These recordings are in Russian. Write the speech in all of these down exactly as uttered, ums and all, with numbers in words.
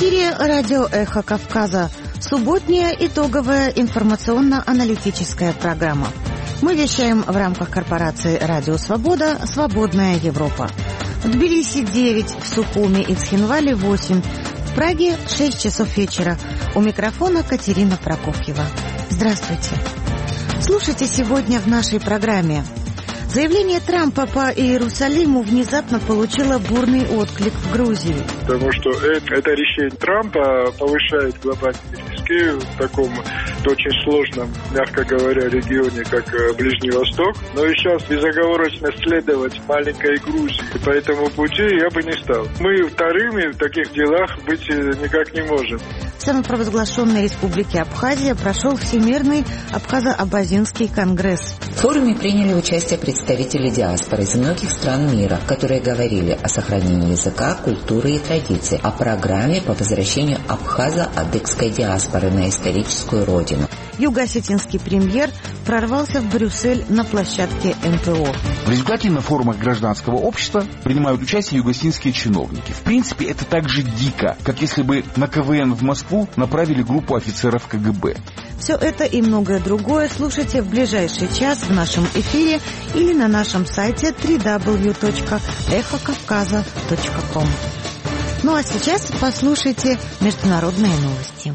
эфире радио «Эхо Кавказа». Субботняя итоговая информационно-аналитическая программа. Мы вещаем в рамках корпорации «Радио Свобода. Свободная Европа». В Тбилиси девять, в Сухуми и Цхинвале восемь, в Праге шесть часов вечера. У микрофона Катерина Прокофьева. Здравствуйте. Слушайте сегодня в нашей программе. Заявление Трампа по Иерусалиму внезапно получило бурный отклик в Грузии. Потому что это, это решение Трампа повышает глобальные риски в таком очень сложном, мягко говоря, регионе, как Ближний Восток. Но и сейчас безоговорочно следовать маленькой Грузии. По этому пути я бы не стал. Мы вторыми в таких делах быть никак не можем. В самопровозглашенной республике Абхазия прошел Всемирный Абхазо-Абазинский конгресс. В форуме приняли участие представители диаспоры из многих стран мира, которые говорили о сохранении языка, культуры и традиций, о программе по возвращению абхазо-адыгской диаспоры на историческую родину. Юго-осетинский премьер прорвался в Брюссель на площадке эм пэ о. В результате на форумах гражданского общества принимают участие юго-осетинские чиновники. В принципе, это так же дико, как если бы на ка вэ эн в Москву направили группу офицеров ка гэ бэ. Все это и многое другое слушайте в ближайший час в нашем эфире или на нашем сайте дабл ю дабл ю дабл ю точка эхо кавказа точка ком. Ну а сейчас послушайте международные новости.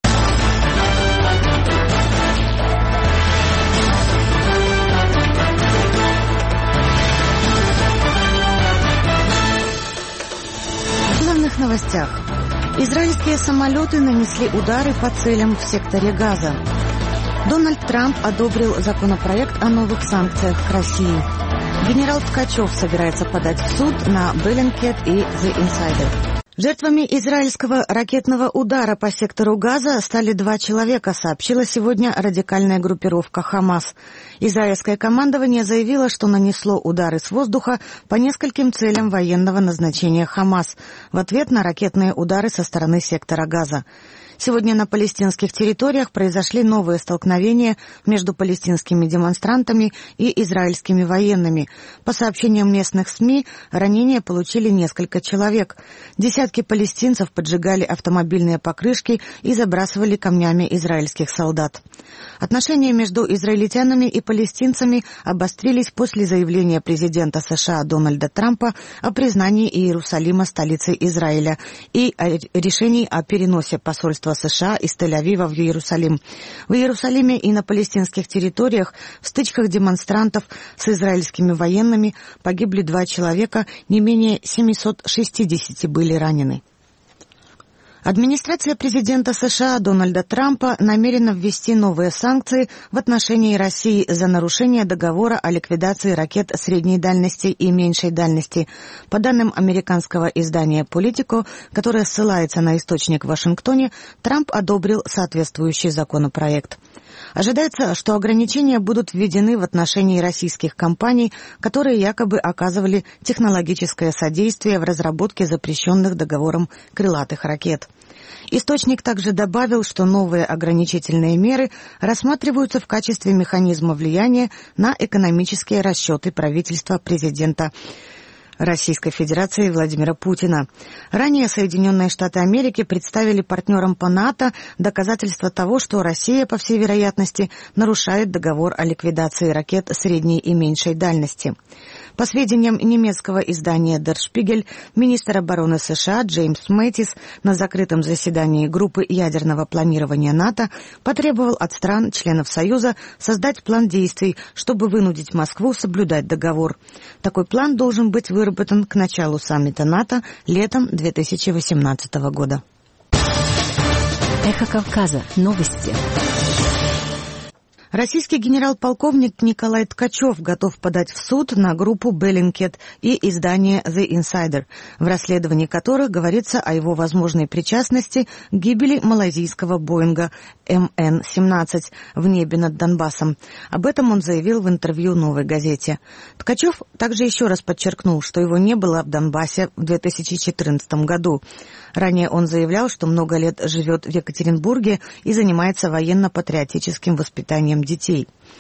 В главных новостях. Израильские самолеты нанесли удары по целям в секторе Газа. Дональд Трамп одобрил законопроект о новых санкциях к России. Генерал Ткачев собирается подать в суд на Bellingcat и The Insider. Жертвами израильского ракетного удара по сектору Газа стали два человека, сообщила сегодня радикальная группировка «Хамас». Израильское командование заявило, что нанесло удары с воздуха по нескольким целям военного назначения «Хамас» в ответ на ракетные удары со стороны сектора Газа. Сегодня на палестинских территориях произошли новые столкновения между палестинскими демонстрантами и израильскими военными. По сообщениям местных СМИ, ранения получили несколько человек. Десятки палестинцев поджигали автомобильные покрышки и забрасывали камнями израильских солдат. Отношения между израильтянами и палестинцами обострились после заявления президента США Дональда Трампа о признании Иерусалима столицей Израиля и о решении о переносе посольства США из Тель-Авива в Иерусалим. В Иерусалиме и на палестинских территориях в стычках демонстрантов с израильскими военными погибли два человека, не менее семьсот шестьдесят были ранены. Администрация президента США Дональда Трампа намерена ввести новые санкции в отношении России за нарушение договора о ликвидации ракет средней дальности и меньшей дальности. По данным американского издания «Политико», которое ссылается на источник в Вашингтоне, Трамп одобрил соответствующий законопроект. Ожидается, что ограничения будут введены в отношении российских компаний, которые якобы оказывали технологическое содействие в разработке запрещенных договором крылатых ракет. Источник также добавил, что новые ограничительные меры рассматриваются в качестве механизма влияния на экономические расчеты правительства президента Российской Федерации Владимира Путина. Ранее Соединенные Штаты Америки представили партнерам по НАТО доказательства того, что Россия, по всей вероятности, нарушает договор о ликвидации ракет средней и меньшей дальности. По сведениям немецкого издания Der Spiegel, министр обороны США Джеймс Мэттис на закрытом заседании группы ядерного планирования НАТО потребовал от стран, членов Союза, создать план действий, чтобы вынудить Москву соблюдать договор. Такой план должен быть выработан к началу саммита НАТО летом две тысячи восемнадцатого года. Эхо Кавказа. Новости. Российский генерал-полковник Николай Ткачев готов подать в суд на группу Bellingcat и издание The Insider, в расследовании которых говорится о его возможной причастности к гибели малайзийского Боинга эм эн семнадцать в небе над Донбассом. Об этом он заявил в интервью «Новой газете». Ткачев также еще раз подчеркнул, что его не было в Донбассе в две тысячи четырнадцатом году. Ранее он заявлял, что много лет живет в Екатеринбурге и занимается военно-патриотическим воспитанием детей.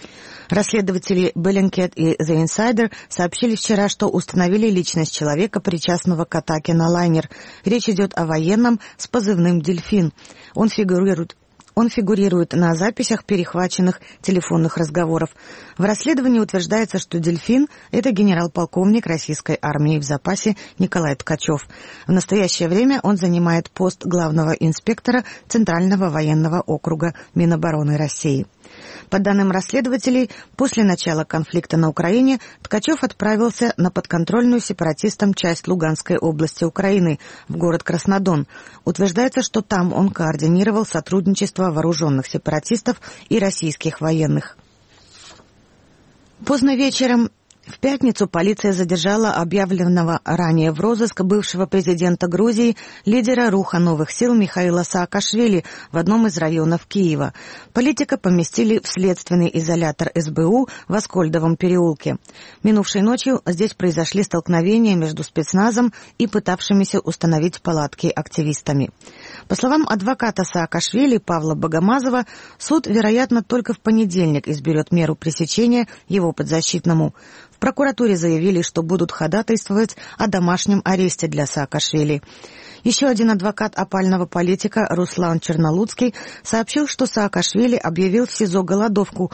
Расследователи Bellingcat и The Insider сообщили вчера, что установили личность человека, причастного к атаке на лайнер. Речь идет о военном с позывным «Дельфин». Он фигурирует Он фигурирует на записях перехваченных телефонных разговоров. В расследовании утверждается, что «Дельфин» — это генерал-полковник российской армии в запасе Николай Ткачев. В настоящее время он занимает пост главного инспектора Центрального военного округа Минобороны России. По данным расследователей, после начала конфликта на Украине Ткачев отправился на подконтрольную сепаратистам часть Луганской области Украины, в город Краснодон. Утверждается, что там он координировал сотрудничество вооруженных сепаратистов и российских военных. Поздно вечером в пятницу полиция задержала объявленного ранее в розыск бывшего президента Грузии, лидера Руха новых сил Михаила Саакашвили в одном из районов Киева. Политика поместили в следственный изолятор эс бэ у в Аскольдовом переулке. Минувшей ночью здесь произошли столкновения между спецназом и пытавшимися установить палатки активистами. По словам адвоката Саакашвили Павла Богомазова, суд, вероятно, только в понедельник изберет меру пресечения его подзащитному. В прокуратуре заявили, что будут ходатайствовать о домашнем аресте для Саакашвили. Еще один адвокат опального политика Руслан Чернолуцкий сообщил, что Саакашвили объявил в СИЗО голодовку.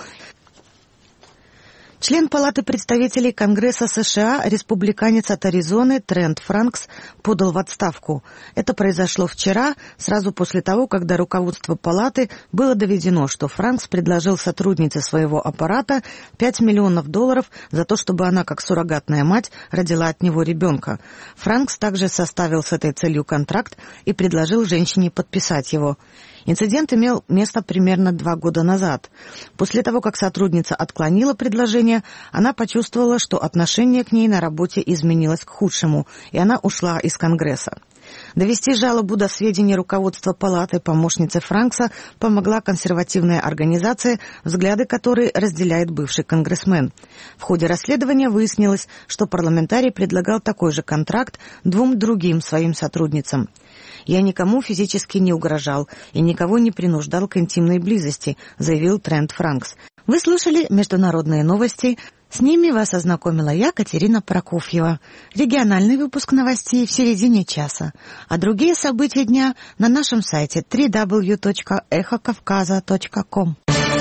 Член Палаты представителей Конгресса США, республиканец от Аризоны Трент Франкс, подал в отставку. Это произошло вчера, сразу после того, когда руководство Палаты было доведено, что Франкс предложил сотруднице своего аппарата пять миллионов долларов за то, чтобы она, как суррогатная мать, родила от него ребенка. Франкс также составил с этой целью контракт и предложил женщине подписать его. Инцидент имел место примерно два года назад. После того, как сотрудница отклонила предложение, она почувствовала, что отношение к ней на работе изменилось к худшему, и она ушла из Конгресса. Довести жалобу до сведения руководства Палаты помощницы Франкса помогла консервативная организация, взгляды которой разделяет бывший конгрессмен. В ходе расследования выяснилось, что парламентарий предлагал такой же контракт двум другим своим сотрудницам. «Я никому физически не угрожал и никого не принуждал к интимной близости», заявил Трент Франкс. Вы слушали международные новости. С ними вас ознакомила я, Катерина Прокофьева. Региональный выпуск новостей в середине часа. А другие события дня на нашем сайте дабл ю дабл ю дабл ю точка эхо кавказа точка ком.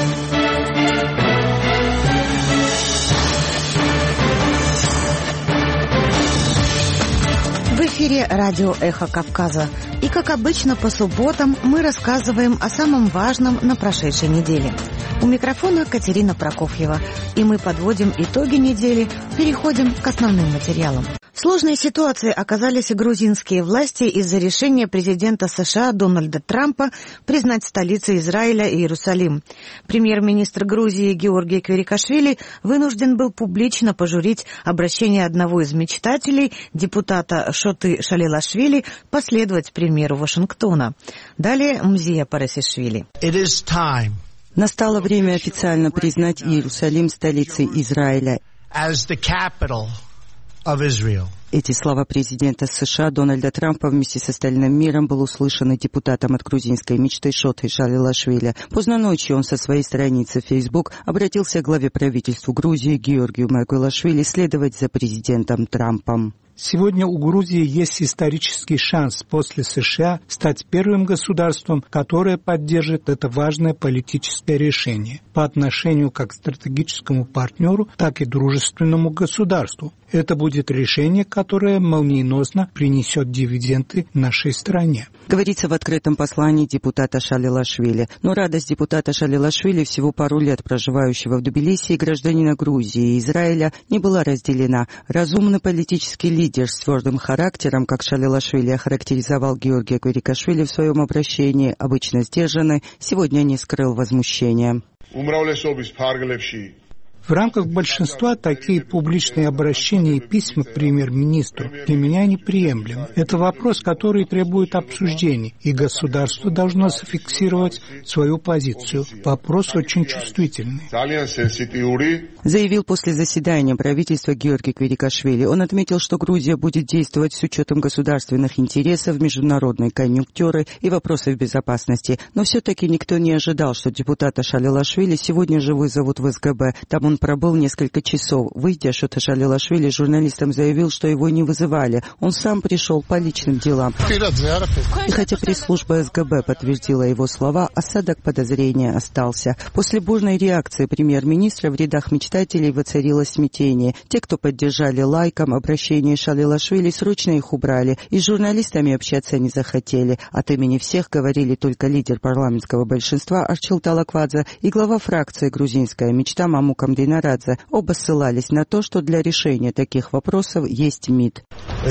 В эфире радио «Эхо Кавказа». И, как обычно, по субботам мы рассказываем о самом важном на прошедшей неделе. У микрофона Катерина Прокофьева. И мы подводим итоги недели, переходим к основным материалам. В сложной ситуации оказались и грузинские власти из-за решения президента США Дональда Трампа признать столицей Израиля Иерусалим. Премьер-министр Грузии Георгий Квирикашвили вынужден был публично пожурить обращение одного из мечтателей, депутата Шоты Шалилашвили, последовать примеру Вашингтона. Далее Мзия Парасишвили. Настало время официально признать Иерусалим столицей Израиля. Эти слова президента США Дональда Трампа вместе с остальным миром был услышаны депутатом от грузинской мечты Шоты Шалилашвили. Поздно ночью он со своей страницы в Facebook обратился к главе правительства Грузии Георгию Маргвелашвили следовать за президентом Трампом. Сегодня у Грузии есть исторический шанс после США стать первым государством, которое поддержит это важное политическое решение по отношению как к стратегическому партнеру, так и дружественному государству. Это будет решение, которое молниеносно принесет дивиденды нашей стране. Говорится в открытом послании депутата Шалилашвили. Но радость депутата Шалилашвили, всего пару лет проживающего в Тбилиси и гражданина Грузии и Израиля, не была разделена. Разумный политический лидер с твердым характером, как Шалилашвили охарактеризовал Георгия Квирикашвили в своем обращении, обычно сдержанный, сегодня не скрыл возмущения. В рамках большинства такие публичные обращения и письма к премьер-министру для меня неприемлемы. Это вопрос, который требует обсуждений, и государство должно зафиксировать свою позицию. Вопрос очень чувствительный. Заявил после заседания правительства Георгий Квирикашвили. Он отметил, что Грузия будет действовать с учетом государственных интересов, международной конъюнктуры и вопросов безопасности. Но все-таки никто не ожидал, что депутата Шалилашвили сегодня же вызовут в СГБ. Там он пробыл несколько часов. Выйдя, Шота Шалилашвили журналистам заявил, что его не вызывали. Он сам пришел по личным делам. И хотя пресс-служба СГБ подтвердила его слова, осадок подозрения остался. После бурной реакции премьер-министра в рядах мечтателей воцарилось смятение. Те, кто поддержали лайком обращение Шалилашвили, срочно их убрали, и с журналистами общаться не захотели. От имени всех говорили только лидер парламентского большинства Арчил Талаквадзе и глава фракции «Грузинская мечта» Мамукам Дейнарадзе. Оба ссылались на то, что для решения таких вопросов есть МИД.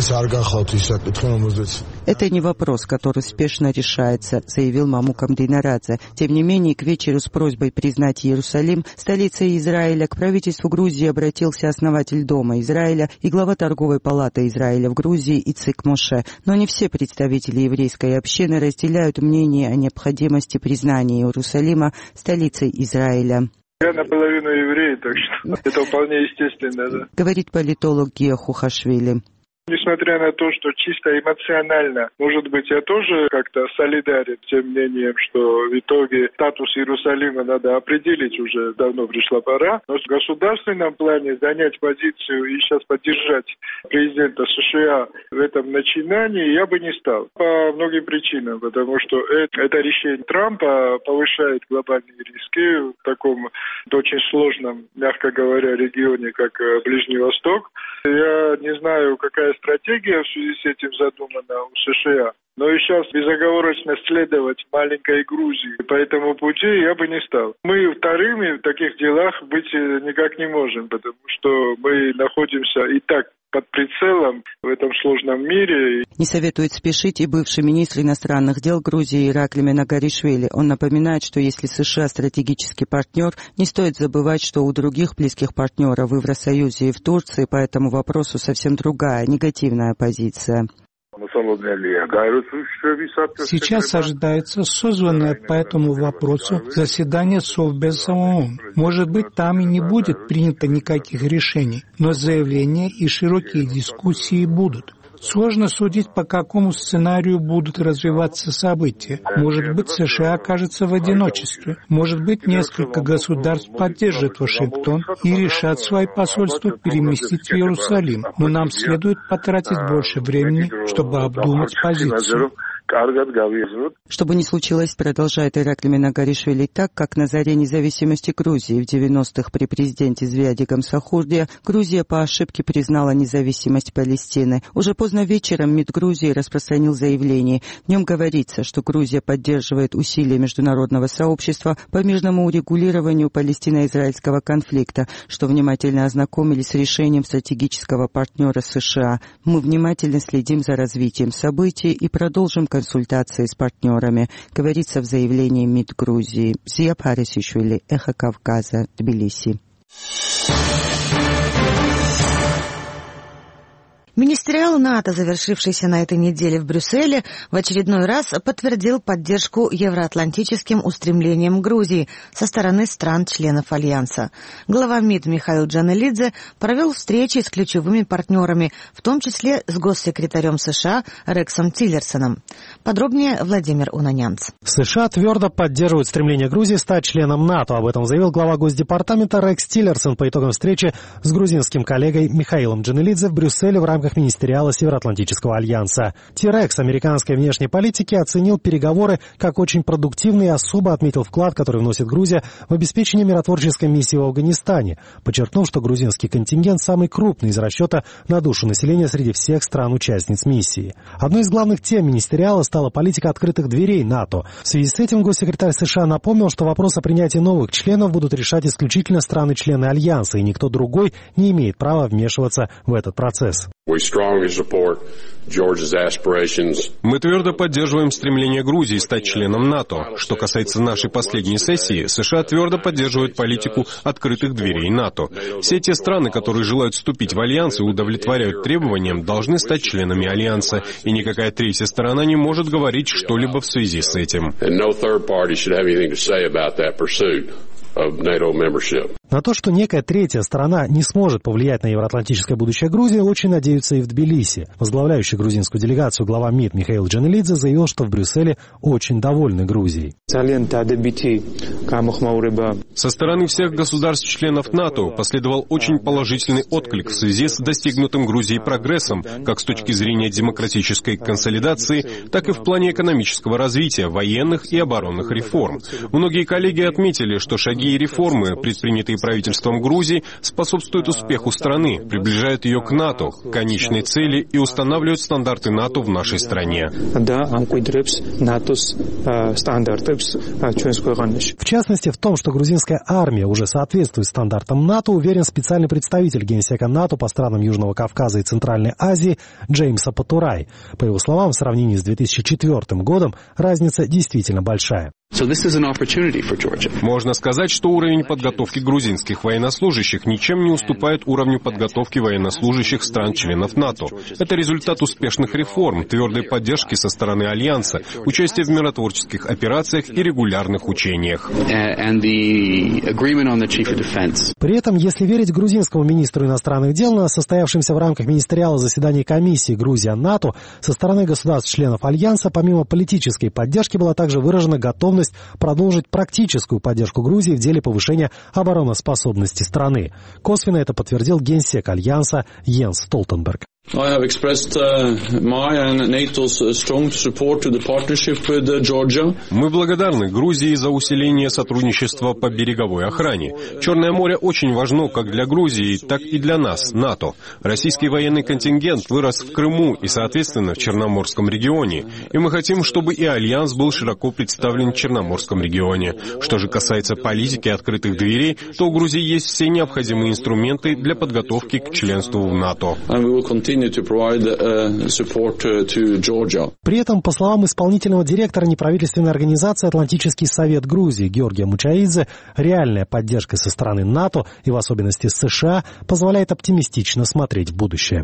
Это не вопрос, который спешно решается, заявил Мамукам Дейнарадзе. Тем не менее, к вечеру с просьбой признать Иерусалим столицей Израиля к правительству Грузии обратился основатель Дома Израиля и глава торговой палаты Израиля в Грузии Ицхак Моше. Но не все представители еврейской общины разделяют мнение о необходимости признания Иерусалима столицей Израиля. Я наполовину еврей, так что это вполне естественно, да. Говорит политолог Гия Хухашвили. Несмотря на то, что чисто эмоционально, может быть, я тоже как-то солидарен с тем мнением, что в итоге статус Иерусалима надо определить, уже давно пришла пора. Но в государственном плане занять позицию и сейчас поддержать президента США в этом начинании я бы не стал. По многим причинам, потому что это, это решение Трампа повышает глобальные риски в таком очень сложном, мягко говоря, регионе, как Ближний Восток. Я не знаю, какая стратегия в связи с этим задумана у США, но и сейчас безоговорочно следовать маленькой Грузии по этому пути я бы не стал. Мы вторыми в таких делах быть никак не можем, потому что мы находимся и так под прицелом в этом сложном мире. Не советует спешить и бывший министр иностранных дел Грузии Иракли Минагаришвили. Он напоминает, что если США стратегический партнер, не стоит забывать, что у других близких партнеров в Евросоюзе и в Турции по этому вопросу совсем другая, негативная позиция. Сейчас ожидается созванное по этому вопросу заседание Совбеза ООН. Может быть, там и не будет принято никаких решений, но заявления и широкие дискуссии будут. Сложно судить, по какому сценарию будут развиваться события. Может быть, США окажется в одиночестве. Может быть, несколько государств поддержат Вашингтон и решат свои посольства переместить в Иерусалим. Но нам следует потратить больше времени, чтобы обдумать позицию. Чтобы не случилось, продолжает Иракли Минагаришвили, так как на заре независимости Грузии в девяностых при президенте Звиади Гамсахурдия Грузия по ошибке признала независимость Палестины. Уже поздно вечером МИД Грузии распространил заявление. В нем говорится, что Грузия поддерживает усилия международного сообщества по мирному урегулированию палестино-израильского конфликта, что внимательно ознакомились с решением стратегического партнера США. Мы внимательно следим за развитием событий и продолжим консультации с партнерами, говорится в заявлении МИД Грузии. Зия Парисишвили, Эхо Кавказа, Тбилиси. Министериал НАТО, завершившийся на этой неделе в Брюсселе, в очередной раз подтвердил поддержку евроатлантическим устремлениям Грузии со стороны стран-членов Альянса. Глава МИД Михаил Джанелидзе провел встречи с ключевыми партнерами, в том числе с госсекретарем США Рексом Тиллерсоном. Подробнее Владимир Унанянц. США твердо поддерживают стремление Грузии стать членом НАТО. Об этом заявил глава Госдепартамента Рекс Тиллерсон по итогам встречи с грузинским коллегой Михаилом Джанелидзе в Брюсселе в рамках министериала Североатлантического альянса. Ти-Рекс американской внешней политики оценил переговоры как очень продуктивные и особо отметил вклад, который вносит Грузия в обеспечение миротворческой миссии в Афганистане, подчеркнув, что грузинский контингент самый крупный из расчета на душу населения среди всех стран-участниц миссии. Одной из главных тем министериала стала политика открытых дверей НАТО. В связи с этим госсекретарь США напомнил, что вопрос о принятии новых членов будут решать исключительно страны-члены альянса, и никто другой не имеет права вмешиваться в этот процесс. Мы твердо поддерживаем стремление Грузии стать членом НАТО. Что касается нашей последней сессии, США твердо поддерживают политику открытых дверей НАТО. Все те страны, которые желают вступить в Альянс и удовлетворяют требованиям, должны стать членами Альянса, и никакая третья сторона не может говорить что-либо в связи с этим. На то, что некая третья сторона не сможет повлиять на евроатлантическое будущее Грузии, очень надеются и в Тбилиси. Возглавляющий грузинскую делегацию глава МИД Михаил Джанелидзе заявил, что в Брюсселе очень довольны Грузией. Со стороны всех государств-членов НАТО последовал очень положительный отклик в связи с достигнутым Грузией прогрессом, как с точки зрения демократической консолидации, так и в плане экономического развития, военных и оборонных реформ. Многие коллеги отметили, что шаги и реформы, предпринятые правительством Грузии, способствуют успеху страны, приближают ее к НАТО, к конечной цели и устанавливают стандарты НАТО в нашей стране. В частности, в том, что грузинская армия уже соответствует стандартам НАТО, уверен специальный представитель Генсека НАТО по странам Южного Кавказа и Центральной Азии Джеймс Апатурай. По его словам, в сравнении с две тысячи четвёртым годом разница действительно большая. Можно сказать, что уровень подготовки грузинских военнослужащих ничем не уступает уровню подготовки военнослужащих стран-членов НАТО. Это результат успешных реформ, твердой поддержки со стороны Альянса, участия в миротворческих операциях и регулярных учениях. При этом, если верить грузинскому министру иностранных дел, на состоявшемся в рамках министериала заседании комиссии Грузия-НАТО, со стороны государств-членов Альянса, помимо политической поддержки, была также выражена готовность продолжить практическую поддержку Грузии в деле повышения обороноспособности страны. Косвенно это подтвердил генсек Альянса Йенс Столтенберг. I have expressed uh, my and NATO's strong support to the partnership with uh, Georgia. Мы благодарны Грузии за усиление сотрудничества по береговой охране. Черное море очень важно как для Грузии, так и для нас, НАТО. Российский военный контингент вырос в Крыму и, соответственно, в Черноморском регионе. И мы хотим, чтобы и Альянс был широко представлен в Черноморском регионе. Что же касается политики открытых дверей, то у Грузии есть все необходимые инструменты для подготовки к членству в НАТО. При этом, по словам исполнительного директора неправительственной организации «Атлантический совет Грузии» Георгия Мучаидзе, реальная поддержка со стороны НАТО и в особенности США позволяет оптимистично смотреть в будущее.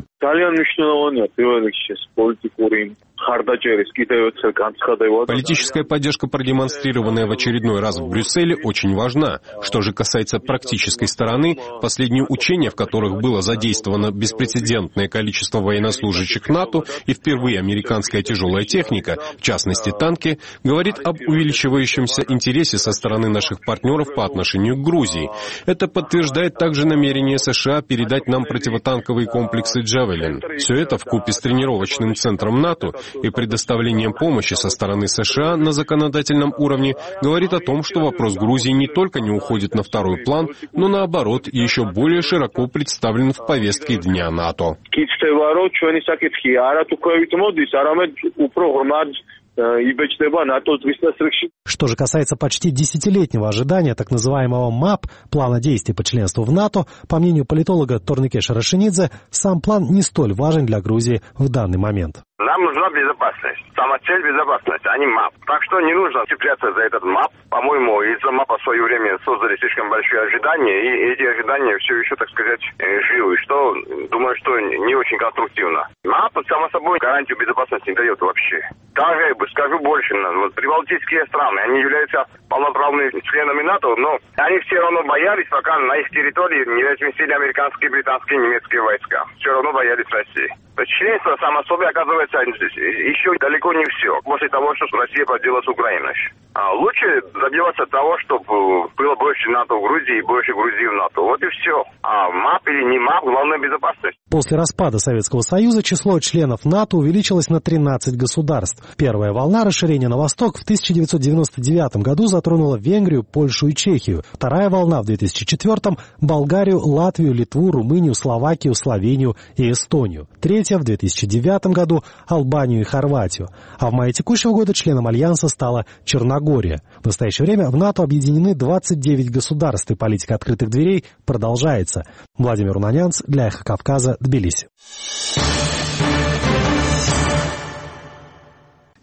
Политическая поддержка, продемонстрированная в очередной раз в Брюсселе, очень важна. Что же касается практической стороны, последние учения, в которых было задействовано беспрецедентное количество военнослужащих НАТО и впервые американская тяжелая техника, в частности танки, говорит об увеличивающемся интересе со стороны наших партнеров по отношению к Грузии. Это подтверждает также намерение США передать нам противотанковые комплексы «Джавелин». Все это вкупе с тренировочным центром НАТО и предоставлением помощи со стороны США на законодательном уровне говорит о том, что вопрос Грузии не только не уходит на второй план, но наоборот еще более широко представлен в повестке Дня НАТО. Что же касается почти десятилетнего ожидания так называемого МАП, плана действий по членству в НАТО, по мнению политолога Торнике Шарашинидзе, сам план не столь важен для Грузии в данный момент. Нам нужна безопасность. Сама цель – безопасность, а не МАП. Так что не нужно цепляться за этот МАП. По-моему, из-за МАПа в свое время создали слишком большие ожидания, и эти ожидания все еще, так сказать, живы, что, думаю, что не очень конструктивно. МАП, само собой, гарантию безопасности не дает вообще. Даже, скажу больше, вот, прибалтийские страны, они являются полноправными членами НАТО, но они все равно боялись, пока на их территории не разместили американские, британские, немецкие войска. Все равно боялись России. То есть членство само собой, оказывается, еще далеко не все, после того, что Россия поделала с Украиной. А лучше добиваться того, чтобы было больше НАТО в Грузии и больше Грузии в НАТО. Вот и все. А МАП или не МАП, главное безопасность. После распада Советского Союза число членов НАТО увеличилось на тринадцать государств. Первая волна расширения на восток в тысяча девятьсот девяносто девятом году затронула Венгрию, Польшу и Чехию. Вторая волна в две тысячи четвёртом – Болгарию, Латвию, Литву, Румынию, Словакию, Словению и Эстонию. Третья в две тысячи девятом году – Албанию и Хорватию. А в мае текущего года членом Альянса стала Черногория. В настоящее время в НАТО объединены двадцать девять государств, и политика открытых дверей продолжается. Владимир Унанянц для Эхо Кавказа, Тбилиси.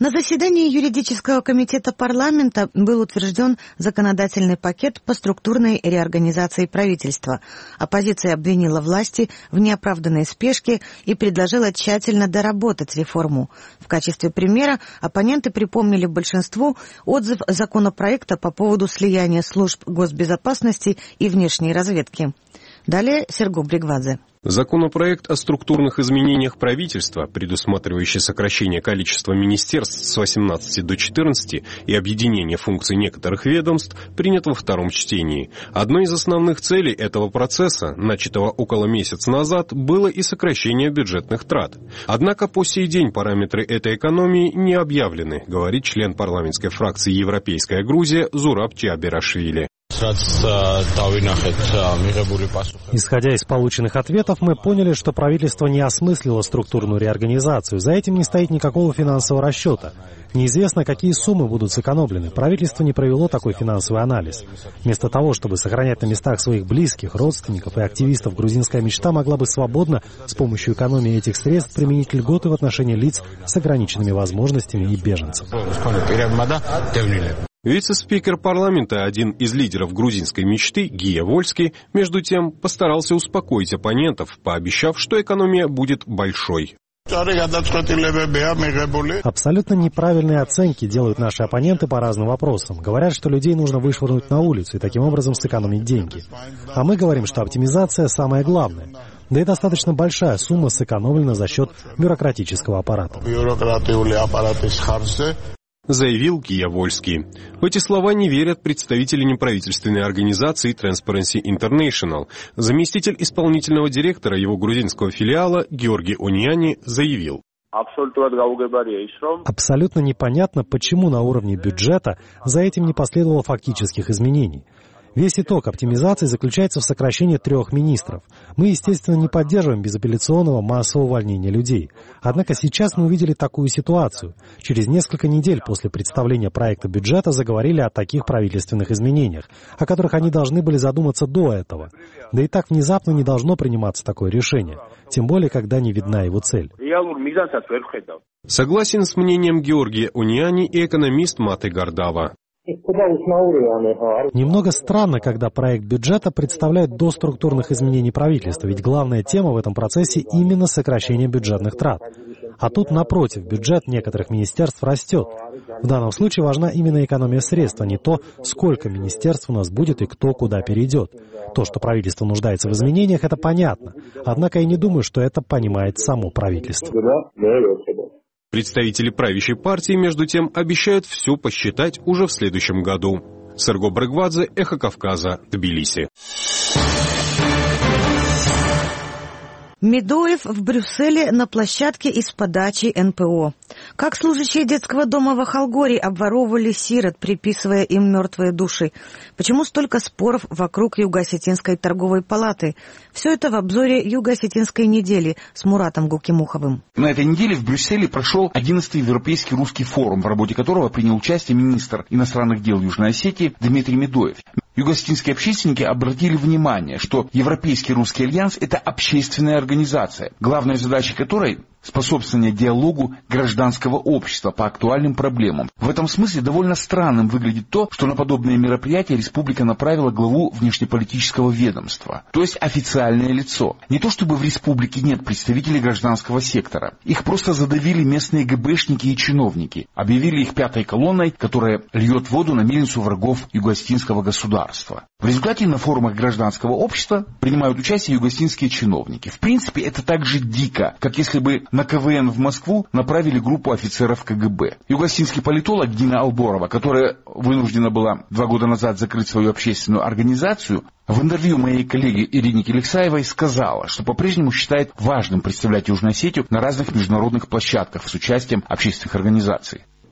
На заседании юридического комитета парламента был утвержден законодательный пакет по структурной реорганизации правительства. Оппозиция обвинила власти в неоправданной спешке и предложила тщательно доработать реформу. В качестве примера оппоненты припомнили большинству отзыв законопроекта по поводу слияния служб госбезопасности и внешней разведки. Далее Серго Бригвадзе. Законопроект о структурных изменениях правительства, предусматривающий сокращение количества министерств с восемнадцати до четырнадцати и объединение функций некоторых ведомств, принят во втором чтении. Одной из основных целей этого процесса, начатого около месяца назад, было и сокращение бюджетных трат. Однако по сей день параметры этой экономии не объявлены, говорит член парламентской фракции «Европейская Грузия» Зураб Чиаберашвили. Исходя из полученных ответов, мы поняли, что правительство не осмыслило структурную реорганизацию. За этим не стоит никакого финансового расчета. Неизвестно, какие суммы будут сэкономлены. Правительство не провело такой финансовый анализ. Вместо того, чтобы сохранять на местах своих близких, родственников и активистов, грузинская мечта могла бы свободно с помощью экономии этих средств применить льготы в отношении лиц с ограниченными возможностями и беженцев. Вице-спикер парламента, один из лидеров грузинской мечты, Гия Вольский, между тем постарался успокоить оппонентов, пообещав, что экономия будет большой. Абсолютно неправильные оценки делают наши оппоненты по разным вопросам. Говорят, что людей нужно вышвырнуть на улицу и таким образом сэкономить деньги. А мы говорим, что оптимизация самое главное. Да и достаточно большая сумма сэкономлена за счет бюрократического аппарата. Заявил Гия Вольский. В эти слова не верят представители неправительственной организации Transparency International. Заместитель исполнительного директора его грузинского филиала Георгий Оньяни заявил. Абсолютно непонятно, почему на уровне бюджета за этим не последовало фактических изменений. Весь итог оптимизации заключается в сокращении трех министров. Мы, естественно, не поддерживаем безапелляционного массового увольнения людей. Однако сейчас мы увидели такую ситуацию. Через несколько недель после представления проекта бюджета заговорили о таких правительственных изменениях, о которых они должны были задуматься до этого. Да и так внезапно не должно приниматься такое решение, тем более, когда не видна его цель. Согласен с мнением Георгия Оньяни и экономист Маты Гардава. Немного странно, когда проект бюджета представляет до структурных изменений правительства, ведь главная тема в этом процессе именно сокращение бюджетных трат. А тут, напротив, бюджет некоторых министерств растет. В данном случае важна именно экономия средств, а не то, сколько министерств у нас будет и кто куда перейдет. То, что правительство нуждается в изменениях, это понятно. Однако я не думаю, что это понимает само правительство. Представители правящей партии, между тем, обещают все посчитать уже в следующем году. Серго Бригвадзе, Эхо Кавказа, Тбилиси. Медоев в Брюсселе на площадке из подачи эн пэ о. Как служащие детского дома в Ахалгории обворовывали сирот, приписывая им мертвые души? Почему столько споров вокруг Юго-Осетинской торговой палаты? Все это в обзоре Юго-Осетинской недели с Муратом Гукимуховым. На этой неделе в Брюсселе прошел одиннадцатый Европейский русский форум, в работе которого принял участие министр иностранных дел Южной Осетии Дмитрий Медоев. Юго-осетинские общественники обратили внимание, что Европейский русский альянс – это общественная организация, главной задачей которой – способствование диалогу гражданского общества по актуальным проблемам. В этом смысле довольно странным выглядит то, что на подобные мероприятия республика направила главу внешнеполитического ведомства, то есть официальное лицо. Не то чтобы в республике нет представителей гражданского сектора. Их просто задавили местные гэ бэ шники и чиновники, объявили их пятой колонной, которая льет воду на мельницу врагов юго-осетинского государства. В результате на форумах гражданского общества принимают участие юго-осетинские чиновники. В принципе, это так же дико, как если бы на ка вэ эн в Москву направили группу офицеров ка гэ бэ. Юго-осетинский политолог Дина Алборова, которая вынуждена была два года назад закрыть свою общественную организацию, в интервью моей коллеге Ирине Келексаевой сказала, что по-прежнему считает важным представлять Южную Осетию на разных международных площадках с участием общественных организаций.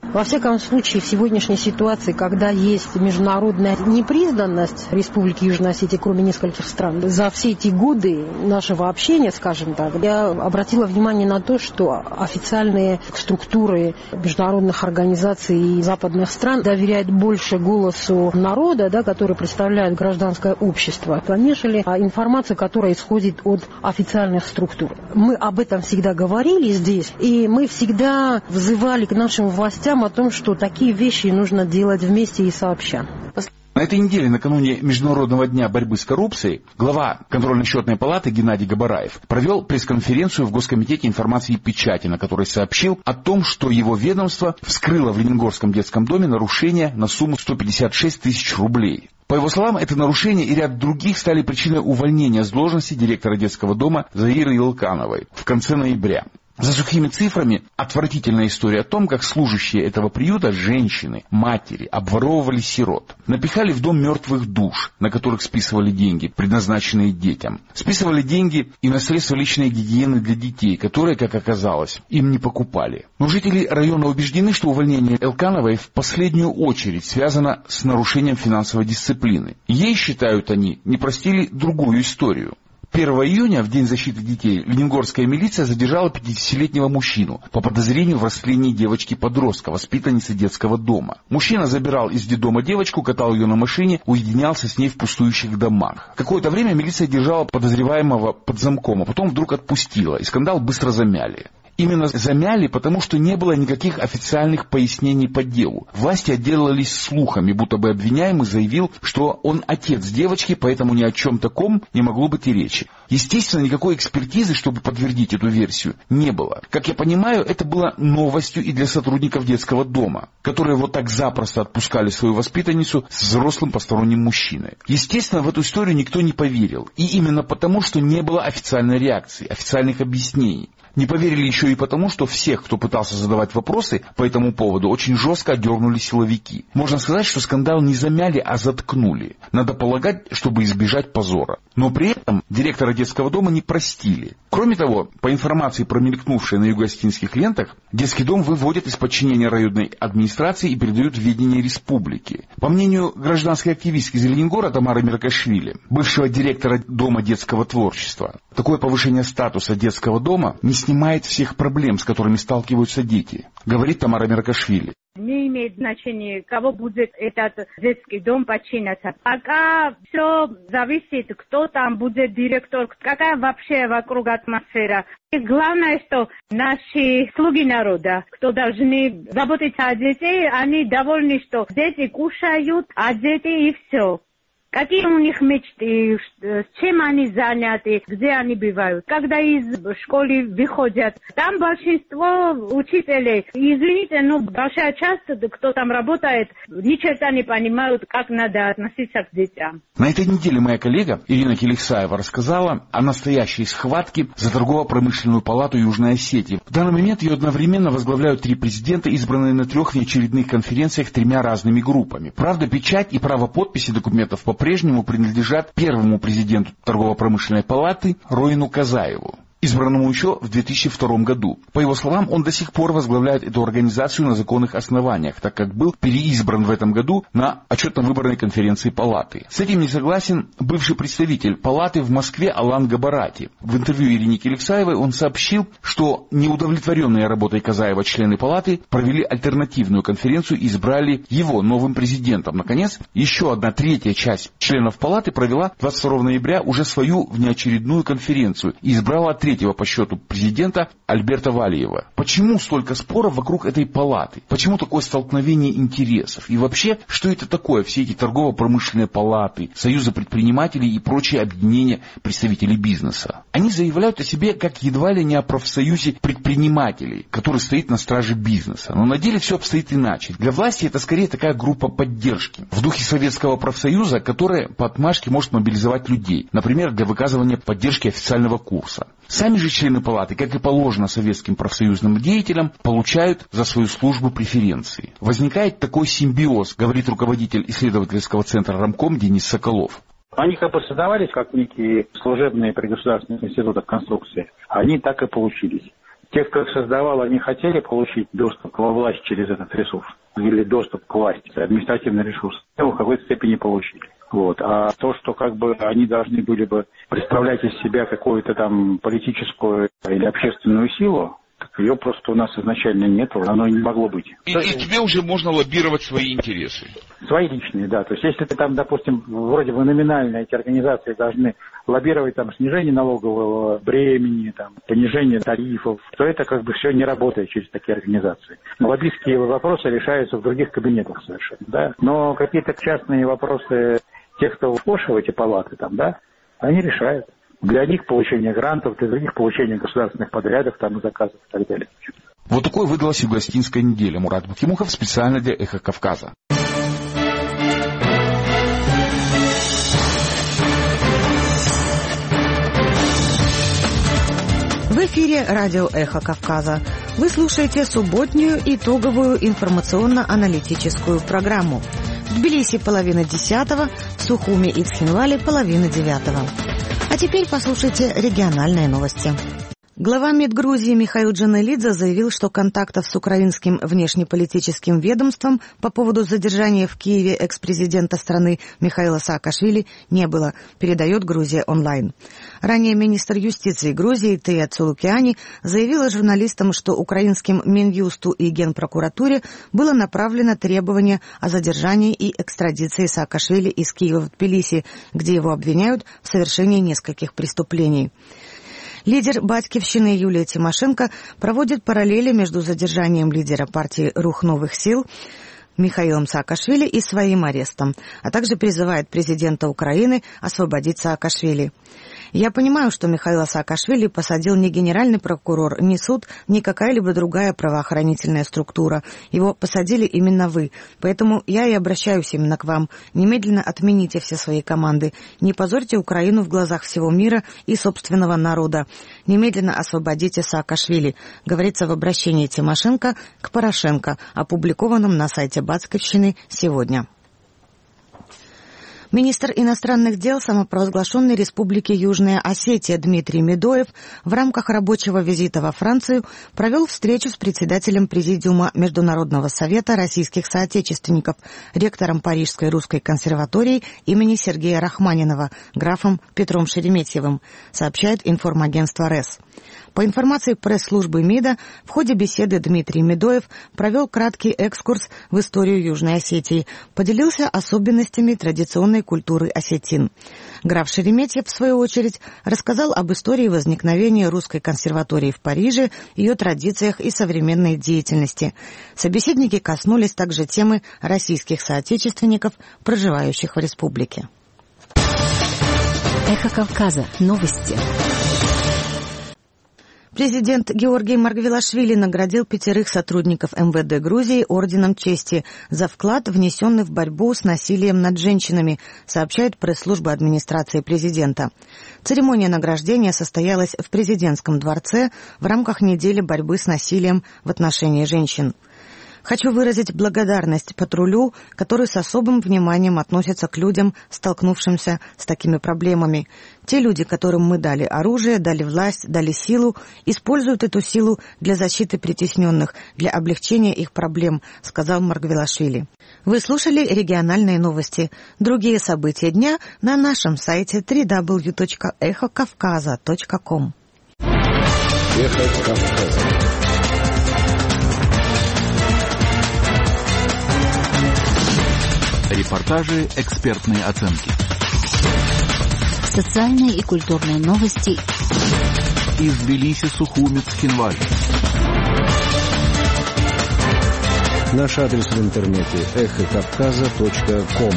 Во всяком случае, в сегодняшней ситуации, когда есть международная непризнанность Республики Южная Осетия, кроме нескольких стран, за все эти годы нашего общения, скажем так, я обратила внимание на то, что официальные структуры международных организаций и западных стран доверяют больше голосу народа, да, который представляет гражданское общество, нежели информацию, которая исходит от официальных структур. Мы об этом всегда говорили здесь, и мы всегда взывали к нашим властям о том, что такие вещи нужно делать вместе и сообща. На этой неделе, накануне Международного дня борьбы с коррупцией, глава контрольно-счетной палаты Геннадий Габараев провел пресс-конференцию в Госкомитете информации и печати, на которой сообщил о том, что его ведомство вскрыло в Лениногорском детском доме нарушения на сумму сто пятьдесят шесть тысяч рублей. По его словам, это нарушение и ряд других стали причиной увольнения с должности директора детского дома Заиры Илкановой в конце ноября. За сухими цифрами отвратительная история о том, как служащие этого приюта, женщины, матери, обворовывали сирот. Напихали в дом мертвых душ, на которых списывали деньги, предназначенные детям. Списывали деньги и на средства личной гигиены для детей, которые, как оказалось, им не покупали. Но жители района убеждены, что увольнение Элкановой в последнюю очередь связано с нарушением финансовой дисциплины. Ей, считают они, не простили другую историю. первого июня, в День защиты детей, Лениногорская милиция задержала пятидесятилетнего мужчину по подозрению в растлении девочки-подростка, воспитанницы детского дома. Мужчина забирал из детдома девочку, катал ее на машине, уединялся с ней в пустующих домах. Какое-то время милиция держала подозреваемого под замком, а потом вдруг отпустила, и скандал быстро замяли. Именно замяли, потому что не было никаких официальных пояснений по делу. Власти отделались слухами, будто бы обвиняемый заявил, что он отец девочки, поэтому ни о чем таком не могло быть и речи. Естественно, никакой экспертизы, чтобы подтвердить эту версию, не было. Как я понимаю, это было новостью и для сотрудников детского дома, которые вот так запросто отпускали свою воспитанницу с взрослым посторонним мужчиной. Естественно, в эту историю никто не поверил. И именно потому, что не было официальной реакции, официальных объяснений. Не поверили еще и потому, что всех, кто пытался задавать вопросы по этому поводу, очень жестко отдернули силовики. Можно сказать, что скандал не замяли, а заткнули. Надо полагать, чтобы избежать позора. Но при этом директора детского дома не простили. Кроме того, по информации, промелькнувшей на юго-осетинских лентах, детский дом выводят из подчинения районной администрации и передают в ведение республики. По мнению гражданской активистки из Лениногора Тамары Меркашвили, бывшего директора Дома детского творчества, такое повышение статуса детского дома не снимает всех проблем, с которыми сталкиваются дети, говорит Тамара Меркашвили. Не имеет значения, кого будет этот детский дом подчиняться. Пока все зависит, кто там будет директор, какая вообще вокруг атмосфера. И главное, что наши слуги народа, кто должны заботиться о детей, они довольны, что дети кушают, а дети и все. Какие у них мечты, с чем они заняты, где они бывают. Когда из школы выходят, там большинство учителей, извините, но большая часть, кто там работает, ни черта не понимают, как надо относиться к детям. На этой неделе моя коллега Ирина Келихсаева рассказала о настоящей схватке за торгово-промышленную палату Южной Осетии. В данный момент ее одновременно возглавляют три президента, избранные на трех внеочередных конференциях тремя разными группами. Правда, печать и право подписи документов по по-прежнему принадлежат первому президенту торгово-промышленной палаты Роину Казаеву, избранному еще в две тысячи втором году. По его словам, он до сих пор возглавляет эту организацию на законных основаниях, так как был переизбран в этом году на отчетно-выборной конференции палаты. С этим не согласен бывший представитель палаты в Москве Алан Габарати. В интервью Ирине Келихсаевой он сообщил, что неудовлетворенные работой Казаева члены палаты провели альтернативную конференцию и избрали его новым президентом. Наконец, еще одна третья часть членов палаты провела двадцать второго ноября уже свою внеочередную конференцию и избрала третьего по счету президента Альберта Валиева. Почему столько споров вокруг этой палаты? Почему такое столкновение интересов? И вообще, что это такое, все эти торгово-промышленные палаты, союзы предпринимателей и прочие объединения представителей бизнеса? Они заявляют о себе как едва ли не о профсоюзе предпринимателей, который стоит на страже бизнеса. Но на деле все обстоит иначе. Для власти это скорее такая группа поддержки, в духе советского профсоюза, которая по отмашке может мобилизовать людей, например, для выказывания поддержки официального курса. Сами же члены палаты, как и положено советским профсоюзным деятелям, получают за свою службу преференции. Возникает такой симбиоз, говорит руководитель исследовательского центра Рамком Денис Соколов. Они как бы создавались как некие служебные при государственных институтах конструкции. Они так и получились. Те, кто их создавал, они хотели получить доступ к власти через этот ресурс или доступ к власти, административный ресурс, его в какой-то степени получили. Вот. А то, что как бы они должны были бы представлять из себя какую-то там политическую или общественную силу, так ее просто у нас изначально нет, оно и не могло быть. И, и тебе уже можно лоббировать свои интересы. Свои личные, да. То есть если ты там, допустим, вроде бы номинально эти организации должны лоббировать там снижение налогового бремени, там, понижение тарифов, то это как бы все не работает через такие организации. Лоббистские вопросы решаются в других кабинетах совершенно, да. Но какие-то частные вопросы тех, кто вхож в эти палаты там, да, они решают. Для них получение грантов, для других получение государственных подрядов, там, и заказов и так далее. Вот такой выдалась Юго-Осетинская неделя. Мурат Бахтимухов специально для «Эхо Кавказа». В эфире радио «Эхо Кавказа». Вы слушаете субботнюю итоговую информационно-аналитическую программу. В Тбилиси половина десятого, в Сухуме и Цхинвале половина девятого. А теперь послушайте региональные новости. Глава МИД Грузии Михаил Джанелидзе заявил, что контактов с украинским внешнеполитическим ведомством по поводу задержания в Киеве экс-президента страны Михаила Саакашвили не было, передает Грузия онлайн. Ранее министр юстиции Грузии Тея Цулукиани заявила журналистам, что украинским Минюсту и Генпрокуратуре было направлено требование о задержании и экстрадиции Саакашвили из Киева в Тбилиси, где его обвиняют в совершении нескольких преступлений. Лидер Батькивщины Юлия Тимошенко проводит параллели между задержанием лидера партии «Рух новых сил» Михаилом Саакашвили и своим арестом, а также призывает президента Украины освободить Саакашвили. Я понимаю, что Михаила Саакашвили посадил не генеральный прокурор, не суд, ни какая-либо другая правоохранительная структура. Его посадили именно вы. Поэтому я и обращаюсь именно к вам. Немедленно отмените все свои команды. Не позорьте Украину в глазах всего мира и собственного народа. Немедленно освободите Саакашвили, говорится в обращении Тимошенко к Порошенко, опубликованном на сайте Батькивщины сегодня. Министр иностранных дел самопровозглашенной Республики Южная Осетия Дмитрий Медоев в рамках рабочего визита во Францию провел встречу с председателем Президиума Международного совета российских соотечественников, ректором Парижской русской консерватории имени Сергея Рахманинова, графом Петром Шереметьевым, сообщает информагентство РЭС. По информации пресс-службы МИДа, в ходе беседы Дмитрий Медоев провел краткий экскурс в историю Южной Осетии, поделился особенностями традиционной культуры осетин. Граф Шереметьев, в свою очередь, рассказал об истории возникновения русской консерватории в Париже, ее традициях и современной деятельности. Собеседники коснулись также темы российских соотечественников, проживающих в республике. Эхо Кавказа. Новости. Президент Георгий Маргвелашвили наградил пятерых сотрудников эм вэ дэ Грузии орденом чести за вклад, внесенный в борьбу с насилием над женщинами, сообщает пресс-служба администрации президента. Церемония награждения состоялась в президентском дворце в рамках недели борьбы с насилием в отношении женщин. Хочу выразить благодарность патрулю, который с особым вниманием относится к людям, столкнувшимся с такими проблемами. Те люди, которым мы дали оружие, дали власть, дали силу, используют эту силу для защиты притесненных, для облегчения их проблем, сказал Маргвелашвили. Вы слушали региональные новости. Другие события дня на нашем сайте дабл ю дабл ю дабл ю точка эхо кавказа точка ком. Эхо Кавказа. Репортажи, экспертные оценки. Социальные и культурные новости. Из Тбилиси, Сухуми, Цхинвали. Наш адрес в интернете эхо кавказа точка ком.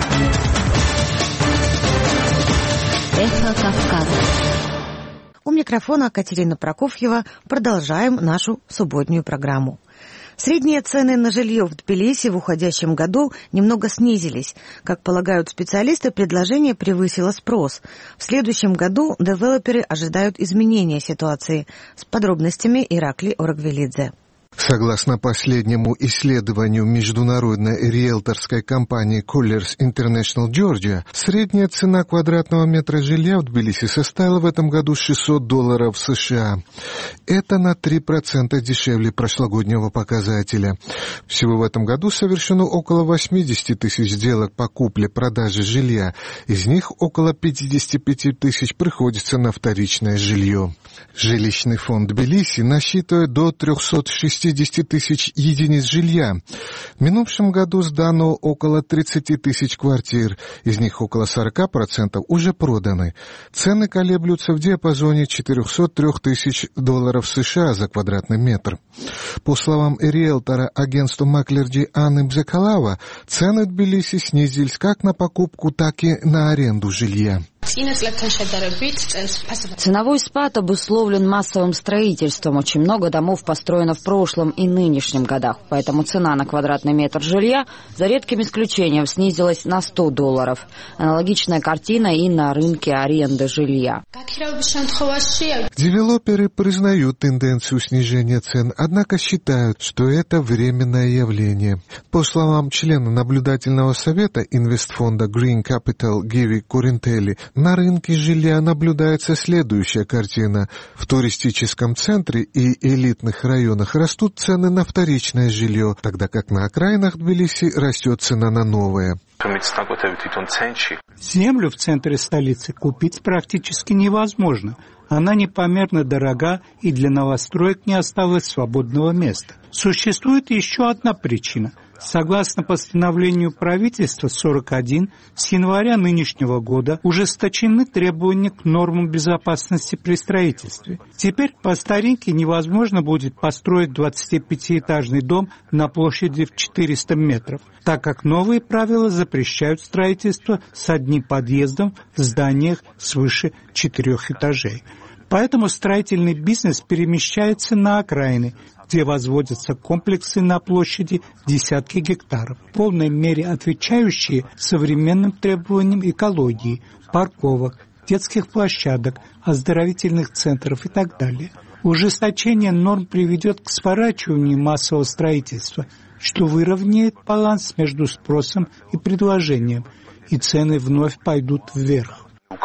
Эхо Кавказа. У микрофона Катерина Прокофьева. Продолжаем нашу субботнюю программу. Средние цены на жилье в Тбилиси в уходящем году немного снизились. Как полагают специалисты, предложение превысило спрос. В следующем году девелоперы ожидают изменения ситуации. С подробностями Иракли Оргвелидзе. Согласно последнему исследованию международной риэлторской компании Colliers International Georgia, средняя цена квадратного метра жилья в Тбилиси составила в этом году шестьсот долларов США. Это на три процента дешевле прошлогоднего показателя. Всего в этом году совершено около восемьдесят тысяч сделок по купле-продаже жилья. Из них около пятьдесят пять тысяч приходится на вторичное жилье. Жилищный фонд Тбилиси насчитывает до триста шестьдесят тысяч единиц жилья. В минувшем году сдано около тридцать тысяч квартир, из них около сорок процентов уже проданы. Цены колеблются в диапазоне четыреста три тысячи долларов США за квадратный метр. По словам риэлтора агентства Маклерди Анны Бзекалава, цены в Тбилиси снизились как на покупку, так и на аренду жилья. Ценовой спад обусловлен массовым строительством. Очень много домов построено в прошлом и нынешнем годах, поэтому цена на квадратный метр жилья, за редким исключением, снизилась на сто долларов. Аналогичная картина и на рынке аренды жилья. Девелоперы признают тенденцию снижения цен, однако считают, что это временное явление. По словам члена наблюдательного совета инвестфонда Green Capital Гиви Куринтелли, на рынке жилья наблюдается следующая картина. В туристическом центре и элитных районах растут цены на вторичное жилье, тогда как на окраинах Тбилиси растет цена на новое. Землю в центре столицы купить практически невозможно. Она непомерно дорога, и для новостроек не осталось свободного места. Существует еще одна причина. Согласно постановлению правительства сорок один, с января нынешнего года ужесточены требования к нормам безопасности при строительстве. Теперь по старинке невозможно будет построить двадцатипятиэтажный дом на площади в четыреста метров, так как новые правила запрещают строительство с одним подъездом в зданиях свыше четырех этажей. Поэтому строительный бизнес перемещается на окраины, где возводятся комплексы на площади десятки гектаров, в полной мере отвечающие современным требованиям экологии, парковок, детских площадок, оздоровительных центров и так далее. Ужесточение норм приведет к сворачиванию массового строительства, что выровняет баланс между спросом и предложением, и цены вновь пойдут вверх.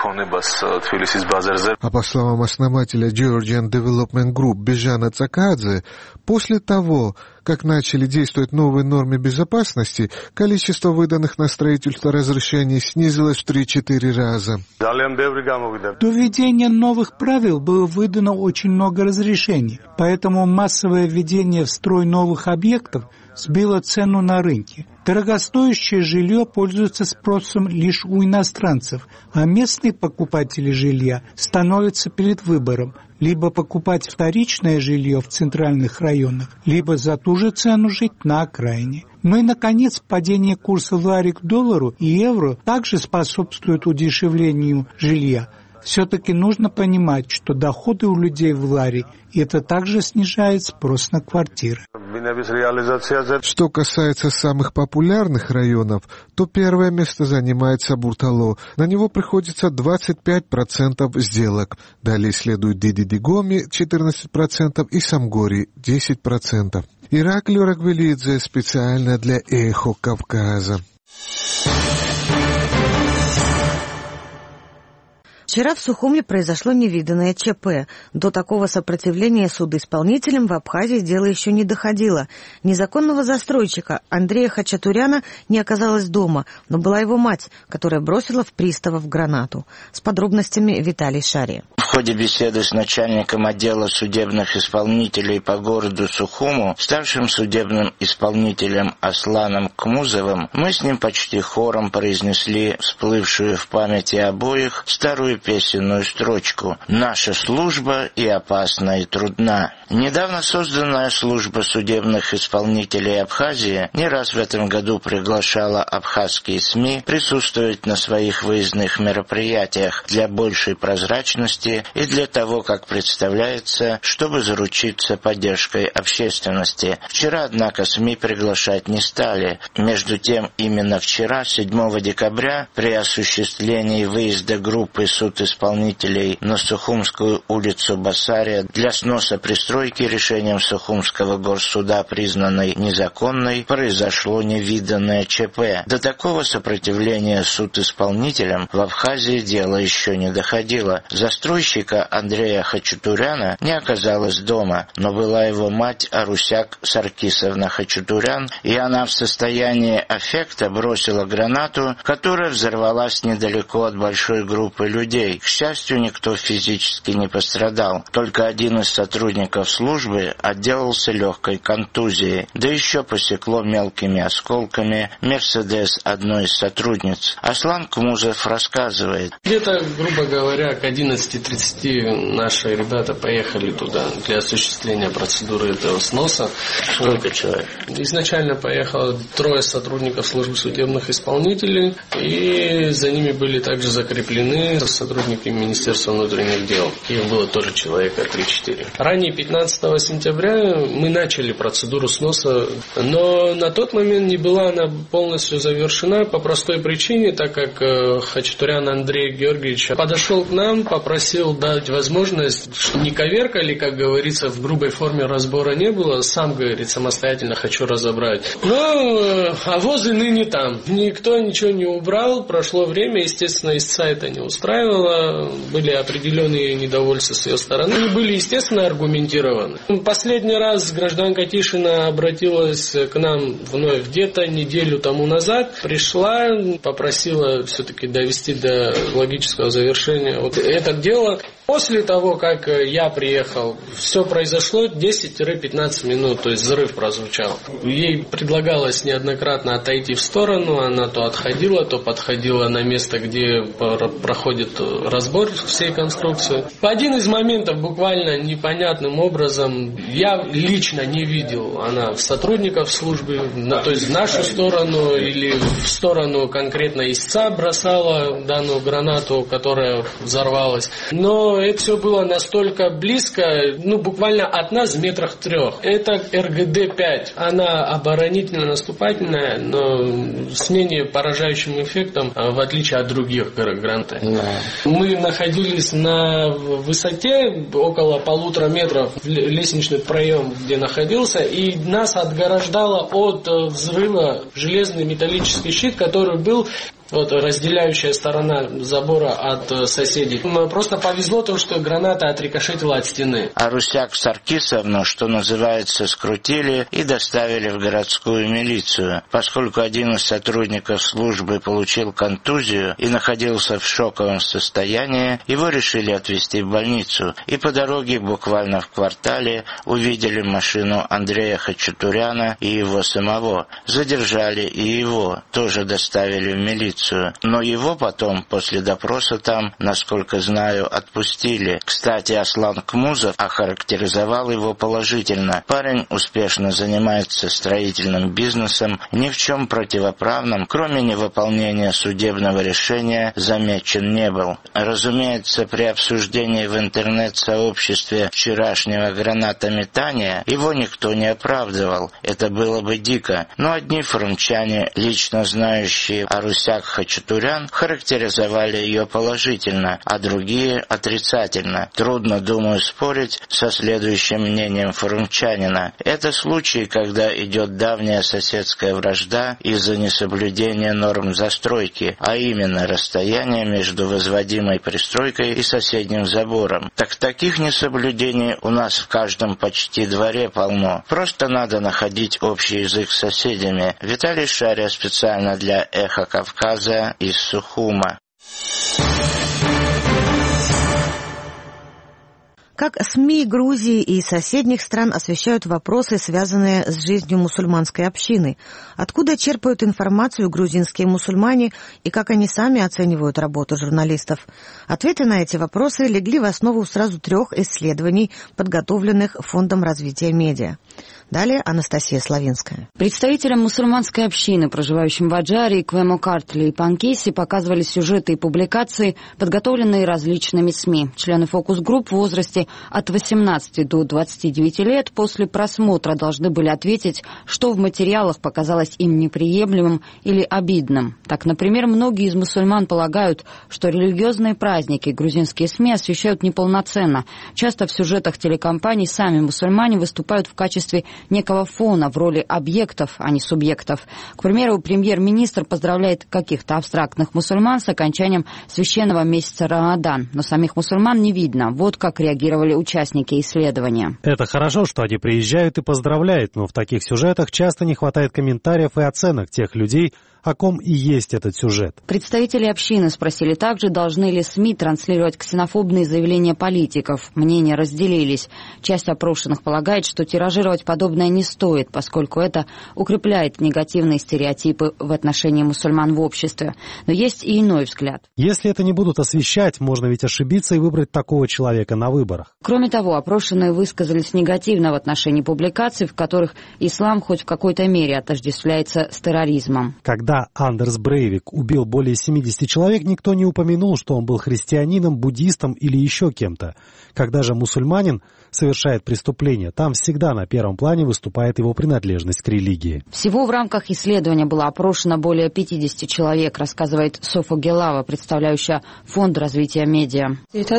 А по словам основателя Georgian Development Group Бежана Цакадзе, после того, как начали действовать новые нормы безопасности, количество выданных на строительство разрешений снизилось в три-четыре раза. До введения новых правил было выдано очень много разрешений, поэтому массовое введение в строй новых объектов сбило цену на рынке. Дорогостоящее жилье пользуется спросом лишь у иностранцев, а местные покупатели жилья становятся перед выбором: либо покупать вторичное жилье в центральных районах, либо за ту же цену жить на окраине. Ну и, наконец, падение курса лари к доллару и евро также способствует удешевлению жилья. Все-таки нужно понимать, что доходы у людей в лари, и это также снижает спрос на квартиры. Что касается самых популярных районов, то первое место занимает Сабуртало. На него приходится двадцать пять процентов сделок. Далее следует Дидидигоми четырнадцать процентов и Самгори десять процентов. Ираклий Рагвелидзе специально для Эхо Кавказа. Вчера в Сухумле произошло невиданное ЧП. До такого сопротивления судоисполнителям в Абхазии дело еще не доходило. Незаконного застройщика Андрея Хачатуряна не оказалось дома, но была его мать, которая бросила в приставов гранату. С подробностями Виталий Шари. В ходе беседы с начальником отдела судебных исполнителей по городу Сухуму, старшим судебным исполнителем Асланом Кмузовым, мы с ним почти хором произнесли всплывшую в памяти обоих старую песенную строчку «Наша служба и опасна, и трудна». Недавно созданная служба судебных исполнителей Абхазии не раз в этом году приглашала абхазские СМИ присутствовать на своих выездных мероприятиях для большей прозрачности и для того, как представляется, чтобы заручиться поддержкой общественности. Вчера, однако, СМИ приглашать не стали. Между тем, именно вчера, седьмого декабря, при осуществлении выезда группы суд суд исполнителей на Сухумскую улицу Басария для сноса пристройки решением Сухумского горсуда, признанной незаконной, произошло невиданное ЧП. До такого сопротивления суд исполнителям в Абхазии дело еще не доходило. Застройщика Андрея Хачатуряна не оказалось дома, но была его мать Арусяк Саркисовна Хачатурян, и она в состоянии аффекта бросила гранату, которая взорвалась недалеко от большой группы людей. К счастью, никто физически не пострадал. Только один из сотрудников службы отделался легкой контузией, да еще посекло мелкими осколками «Мерседес» одной из сотрудниц. Аслан Кмузов рассказывает. Где-то, грубо говоря, к одиннадцати тридцати наши ребята поехали туда для осуществления процедуры этого сноса. Сколько человек? Изначально поехало трое сотрудников службы судебных исполнителей, и за ними были также закреплены сотрудники Министерства внутренних дел. Их было тоже человека три-четыре. Ранее, пятнадцатого сентября, мы начали процедуру сноса, но на тот момент не была она полностью завершена по простой причине, так как Хачатурян Андрей Георгиевич подошел к нам, попросил дать возможность, что не коверкали, как говорится, в грубой форме разбора не было, сам, говорит, самостоятельно хочу разобрать. Но а возы ныне там. Никто ничего не убрал, прошло время, естественно, истца это не устраивало, были определенные недовольства с ее стороны, они были, естественно, аргументированы. Последний раз гражданка Тишина обратилась к нам вновь где-то неделю тому назад, пришла, попросила все-таки довести до логического завершения вот это дело. После того, как я приехал, все произошло десять-пятнадцать минут, то есть взрыв прозвучал. Ей предлагалось неоднократно отойти в сторону, она то отходила, то подходила на место, где проходит разбор всей конструкции. Один из моментов буквально непонятным образом я лично не видел, она в сотрудников службы, то есть в нашу сторону или в сторону конкретно истца бросала данную гранату, которая взорвалась. Но это все было настолько близко, ну, буквально от нас в метрах трех. Это эр гэ дэ пять. Она оборонительно-наступательная, но с менее поражающим эффектом, в отличие от других гранат. Да. Мы находились на высоте около полутора метров, лестничный проем, где находился, и нас отгораждало от взрыва железный металлический щит, который был вот разделяющая сторона забора от соседей. Просто повезло то, что граната отрикошетила от стены. Арусяк Саркисовну, что называется, скрутили и доставили в городскую милицию. Поскольку один из сотрудников службы получил контузию и находился в шоковом состоянии, его решили отвезти в больницу. И по дороге буквально в квартале увидели машину Андрея Хачатуряна и его самого. Задержали и его, тоже доставили в милицию. Но его потом, после допроса там, насколько знаю, отпустили. Кстати, Аслан Кмузов охарактеризовал его положительно. Парень успешно занимается строительным бизнесом, ни в чем противоправном, кроме невыполнения судебного решения, замечен не был. Разумеется, при обсуждении в интернет-сообществе вчерашнего гранатометания его никто не оправдывал. Это было бы дико. Но одни форумчане, лично знающие Арусяк Хачатурян, характеризовали ее положительно, а другие отрицательно. Трудно, думаю, спорить со следующим мнением форумчанина. Это случай, когда идет давняя соседская вражда из-за несоблюдения норм застройки, а именно расстояние между возводимой пристройкой и соседним забором. Так таких несоблюдений у нас в каждом почти дворе полно. Просто надо находить общий язык с соседями. Виталий Шария специально для «Эхо Кавказа» из Сухума. Как СМИ Грузии и соседних стран освещают вопросы, связанные с жизнью мусульманской общины? Откуда черпают информацию грузинские мусульмане и как они сами оценивают работу журналистов? Ответы на эти вопросы легли в основу сразу трех исследований, подготовленных Фондом развития медиа. Далее Анастасия Славинская. Представителям мусульманской общины, проживающим в Аджаре, Квемо-Картли и Панкиси, показывали сюжеты и публикации, подготовленные различными СМИ. Члены фокус-групп в возрасте от восемнадцати до двадцати девяти лет после просмотра должны были ответить, что в материалах показалось им неприемлемым или обидным. Так, например, многие из мусульман полагают, что религиозные праздники грузинские СМИ освещают неполноценно. Часто в сюжетах телекомпаний сами мусульмане выступают в качестве некого фона в роли объектов, а не субъектов. К примеру, премьер-министр поздравляет каких-то абстрактных мусульман с окончанием священного месяца Рамадан, но самих мусульман не видно. Вот как реагировали участники исследования. Это хорошо, что они приезжают и поздравляют, но в таких сюжетах часто не хватает комментариев и оценок тех людей, о ком и есть этот сюжет. Представители общины спросили также, должны ли СМИ транслировать ксенофобные заявления политиков. Мнения разделились. Часть опрошенных полагает, что тиражировать подобное не стоит, поскольку это укрепляет негативные стереотипы в отношении мусульман в обществе. Но есть и иной взгляд. Если это не будут освещать, можно ведь ошибиться и выбрать такого человека на выборах. Кроме того, опрошенные высказались негативно в отношении публикаций, в которых ислам хоть в какой-то мере отождествляется с терроризмом. Когда Когда Андерс Брейвик убил более семидесяти человек, никто не упомянул, что он был христианином, буддистом или еще кем-то. Когда же мусульманин совершает преступление, там всегда на первом плане выступает его принадлежность к религии. Всего в рамках исследования было опрошено более пятидесяти человек, рассказывает Софа Гелава, представляющая Фонд развития медиа.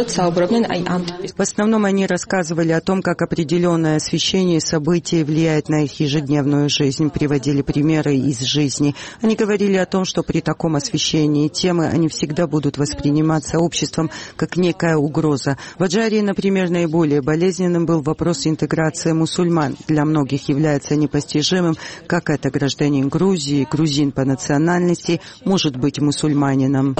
В основном они рассказывали о том, как определенное освещение событий влияет на их ежедневную жизнь, приводили примеры из жизни. Они говорили о том, что при таком освещении темы они всегда будут восприниматься обществом как некая угроза. В Аджаре, например, наиболее болезненным был вопрос интеграции мусульман. Для многих является непостижимым, как это гражданин Грузии, грузин по национальности, может быть мусульманином.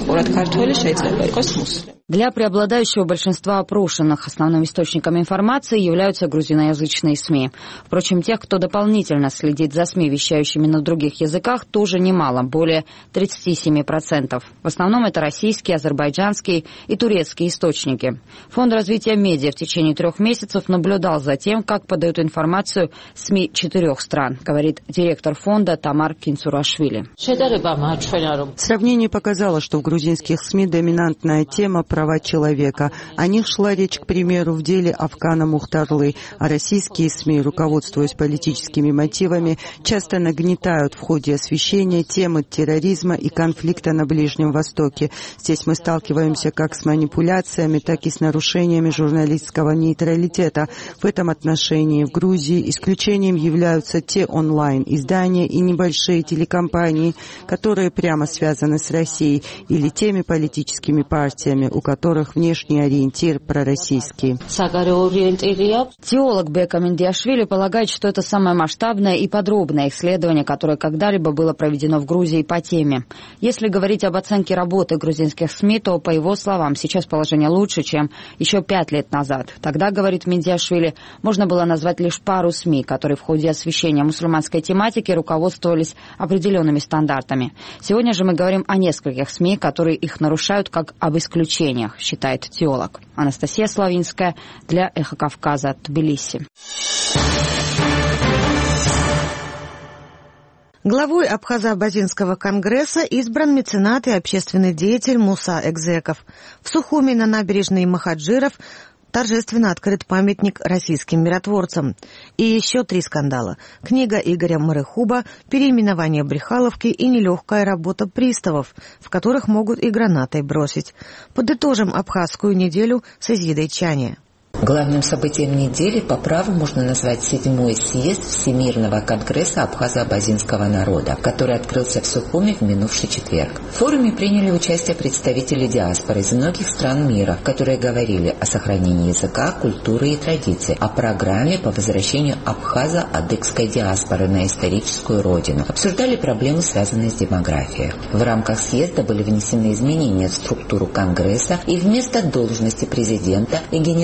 Для преобладающего большинства опрошенных основным источником информации являются грузиноязычные СМИ. Впрочем, тех, кто дополнительно следит за СМИ, вещающими на других языках, тоже немало, более тридцати семи процентов. В основном это российские, азербайджанские и турецкие источники. Фонд развития медиа в течение трех месяцев наблюдал за тем, как подают информацию СМИ четырех стран, говорит директор фонда Тамар Кинцурашвили. Сравнение показало, что в грузинских СМИ доминантная тема права человека. О них шла речь, к примеру, в деле Афкана Мухтарлы, а российские СМИ, руководствуясь политическими мотивами, часто нагнетают в ходе освещения темы терроризма и конфликта на Ближнем Востоке. Здесь мы сталкиваемся как с манипуляциями, так и с нарушениями журналистского нейтралитета. В этом отношении в Грузии исключением являются те онлайн-издания и небольшие телекомпании, которые прямо связаны с Россией, или теми политическими партиями, у которых внешний ориентир пророссийский. Теолог Бека Мендиашвили полагает, что это самое масштабное и подробное исследование, которое когда-либо было проведено в Грузии по теме. Если говорить об оценке работы грузинских СМИ, то, по его словам, сейчас положение лучше, чем еще пять лет назад. Тогда, говорит Мендиашвили, можно было назвать лишь пару СМИ, которые в ходе освещения мусульманской тематики руководствовались определенными стандартами. Сегодня же мы говорим о нескольких СМИ, которые их нарушают как об исключениях, считает теолог. Анастасия Славинская для «Эхо Кавказа», Тбилиси. Главой Абхазо-Абазинского конгресса избран меценат и общественный деятель Муса Экзеков. В Сухуми на набережной Махаджиров торжественно открыт памятник российским миротворцам. И еще три скандала. Книга Игоря Марыхуба, переименование Брехаловки и нелегкая работа приставов, в которых могут и гранатой бросить. Подытожим абхазскую неделю с Изидой Чани. Главным событием недели по праву можно назвать седьмой съезд Всемирного конгресса абхазо-абазинского народа, который открылся в Сухуми в минувший четверг. В форуме приняли участие представители диаспоры из многих стран мира, которые говорили о сохранении языка, культуры и традиций, о программе по возвращению абхазо-адыгской диаспоры на историческую родину, обсуждали проблемы, связанные с демографией. В рамках съезда были внесены изменения в структуру конгресса, и вместо должности президента и генерального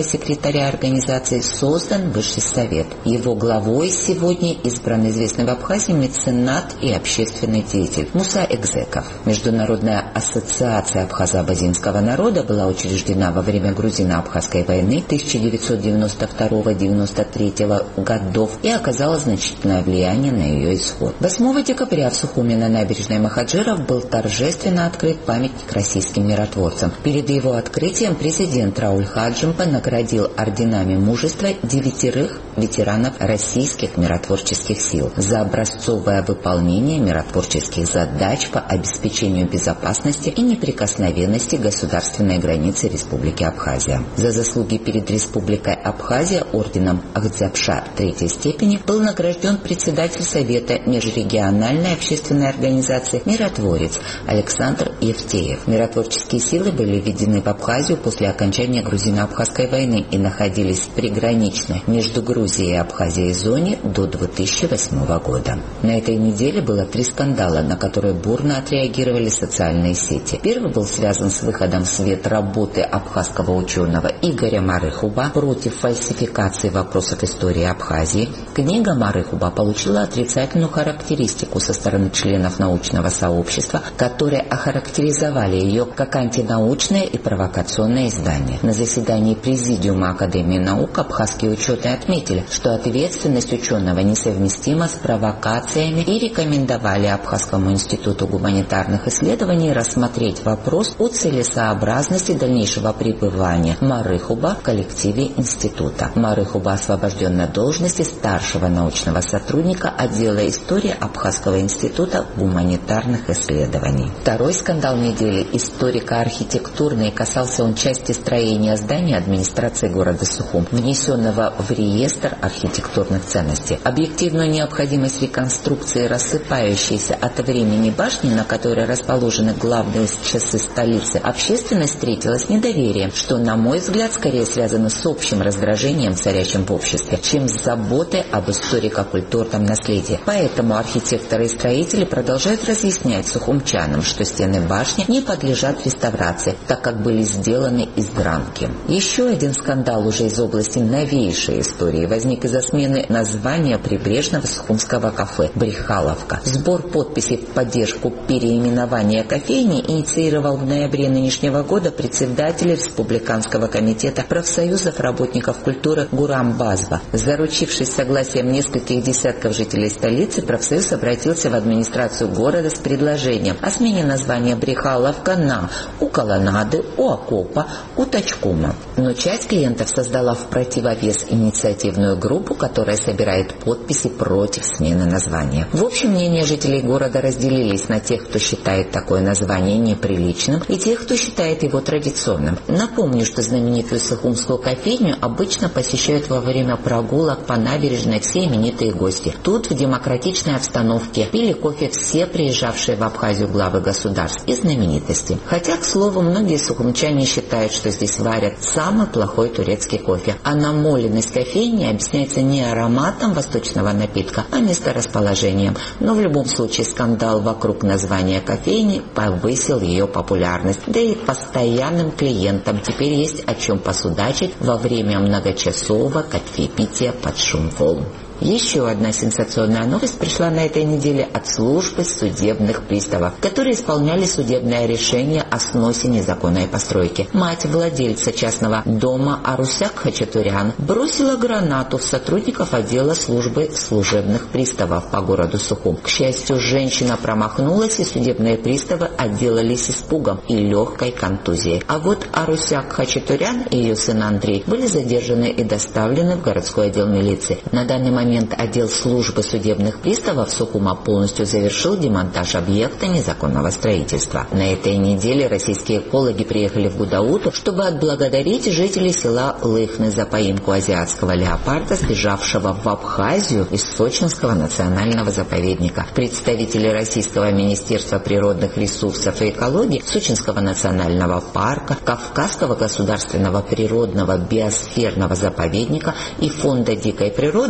секретаря организации создан Высший совет. Его главой сегодня избран известный в Абхазии меценат и общественный деятель Муса Экзеков. Международная ассоциация абхазо-абазинского народа была учреждена во время грузино-абхазской войны тысяча девятьсот девяносто второго — девяносто третьего годов и оказала значительное влияние на ее исход. восьмого декабря в Сухуми на набережной Махаджиров был торжественно открыт памятник российским миротворцам. Перед его открытием президент Рауль Хаджимба наградил орденами мужества девятерых ветеранов российских миротворческих сил за образцовое выполнение миротворческих задач по обеспечению безопасности и неприкосновенности государственной границы Республики Абхазия. За заслуги перед Республикой Абхазия орденом Ахдзябша третьей степени был награжден председатель Совета межрегиональной общественной организации «Миротворец» Александр Евтеев. Миротворческие силы были введены в Абхазию после окончания грузино-абхазской войны и находились в приграничной между Грузией и Абхазией зоне до две тысячи восьмого года. На этой неделе было три скандала, на которые бурно отреагировали социальные сети. Первый был связан с выходом в свет работы абхазского ученого Игоря Марыхуба против фальсификации вопросов истории Абхазии. Книга Марыхуба получила отрицательную характеристику со стороны членов научного сообщества, которые охарактеризовали ее как антинаучное и провокационное издание. На заседании Президиума Академии наук абхазские ученые отметили, что ответственность ученого несовместима с провокациями и рекомендовали Абхазскому институту гуманитарных исследований рассмотреть вопрос о целесообразности дальнейшего пребывания Марыхуба в коллективе института. Марыхуба освобожден от должности старшего научного сотрудника отдела истории Абхазского института гуманитарных исследований. Второй скандал недели – историко-архитектурный, касался он части строения здания администрации города Сухум, внесенного в реестр архитектурных ценностей. Объективную необходимость реконструкции рассыпающейся от времени башни, на которой расположены главные часы столицы, общественность встретила с недоверием, что, на мой взгляд, скорее связано с общим раздражением, царящим в обществе, чем с заботой об историко-культурном наследии. Поэтому архитекторы и строители продолжают разъяснять сухумчанам, что стены башни не подлежат реставрации, так как были сделаны из дранки. Еще один скандал уже из области новейшей истории возник из-за смены названия прибрежного сухумского кафе «Брехаловка». Сбор подписей в поддержку переименования кофейни инициировал в ноябре нынешнего года председатель Республиканского комитета профсоюзов работников культуры Гурам Базва. Заручившись согласием нескольких десятков жителей столицы, профсоюз обратился в администрацию города с предложением о смене названия «Брехаловка» на «У колоннады», «У окопа», «У Тачкума». Но часть клиентов создала в противовес инициативную группу, которая собирает подписи против смены названия. В общем, мнения жителей города разделились на тех, кто считает такое название неприличным, и тех, кто считает его традиционным. Напомню, что знаменитую сухумскую кофейню обычно посещают во время прогулок по набережной все именитые гости. Тут в демократичной обстановке пили кофе все приезжавшие в Абхазию главы государств и знаменитости. Хотя, к слову, многие сухумчане считают, что здесь варят самый плохой турецкий кофе, а намоленность кофейни объясняется не ароматом восточного напитка, а месторасположением. Но в любом случае скандал вокруг названия кофейни повысил ее популярность, да и постоянным клиентам теперь есть о чем посудачить во время многочасового кофепития под шум волн. Еще одна сенсационная новость пришла на этой неделе от службы судебных приставов, которые исполняли судебное решение о сносе незаконной постройки. Мать владельца частного дома Арусяк Хачатурян бросила гранату в сотрудников отдела службы служебных приставов по городу Сухум. К счастью, женщина промахнулась, и судебные приставы отделались испугом и легкой контузией. А вот Арусяк Хачатурян и ее сын Андрей были задержаны и доставлены в городской отдел милиции. На данный момент отдел службы судебных приставов Сухума полностью завершил демонтаж объекта незаконного строительства. На этой неделе российские экологи приехали в Гудауту, чтобы отблагодарить жителей села Лыхны за поимку азиатского леопарда, сбежавшего в Абхазию из Сочинского национального заповедника. Представители Российского министерства природных ресурсов и экологии, Сочинского национального парка, Кавказского государственного природного биосферного заповедника и Фонда дикой природы наградили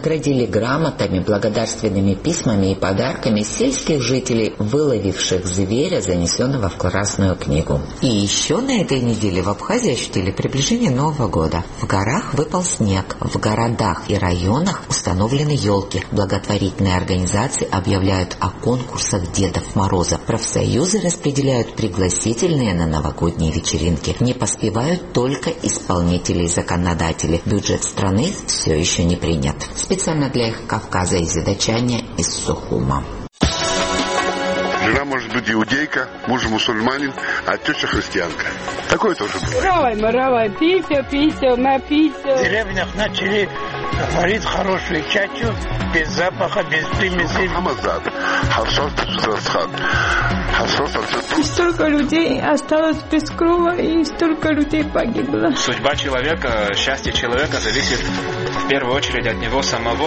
наградили грамотами, благодарственными письмами и подарками сельских жителей, выловивших зверя, занесенного в Красную книгу. И еще на этой неделе в Абхазии ощутили приближение Нового года. В горах выпал снег, в городах и районах установлены елки. Благотворительные организации объявляют о конкурсах Дедов Морозов. Профсоюзы распределяют пригласительные на новогодние вечеринки. Не поспевают только исполнители и законодатели. Бюджет страны все еще не принят. Специально для их Кавказа и задачания из Сухума. Жена может быть иудейка, муж мусульманин, а теща христианка. Такое тоже бывает. Равай, маравай, писю, писю, на писю. В деревнях начали варить хорошую чачу, без запаха, без примесей. Хамазад, харшот, расхат, харшот, и столько людей осталось без крова, и столько людей погибло. Судьба человека, счастье человека зависит в первую очередь от него самого.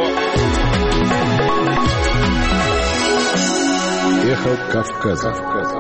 Эхо Кавказа.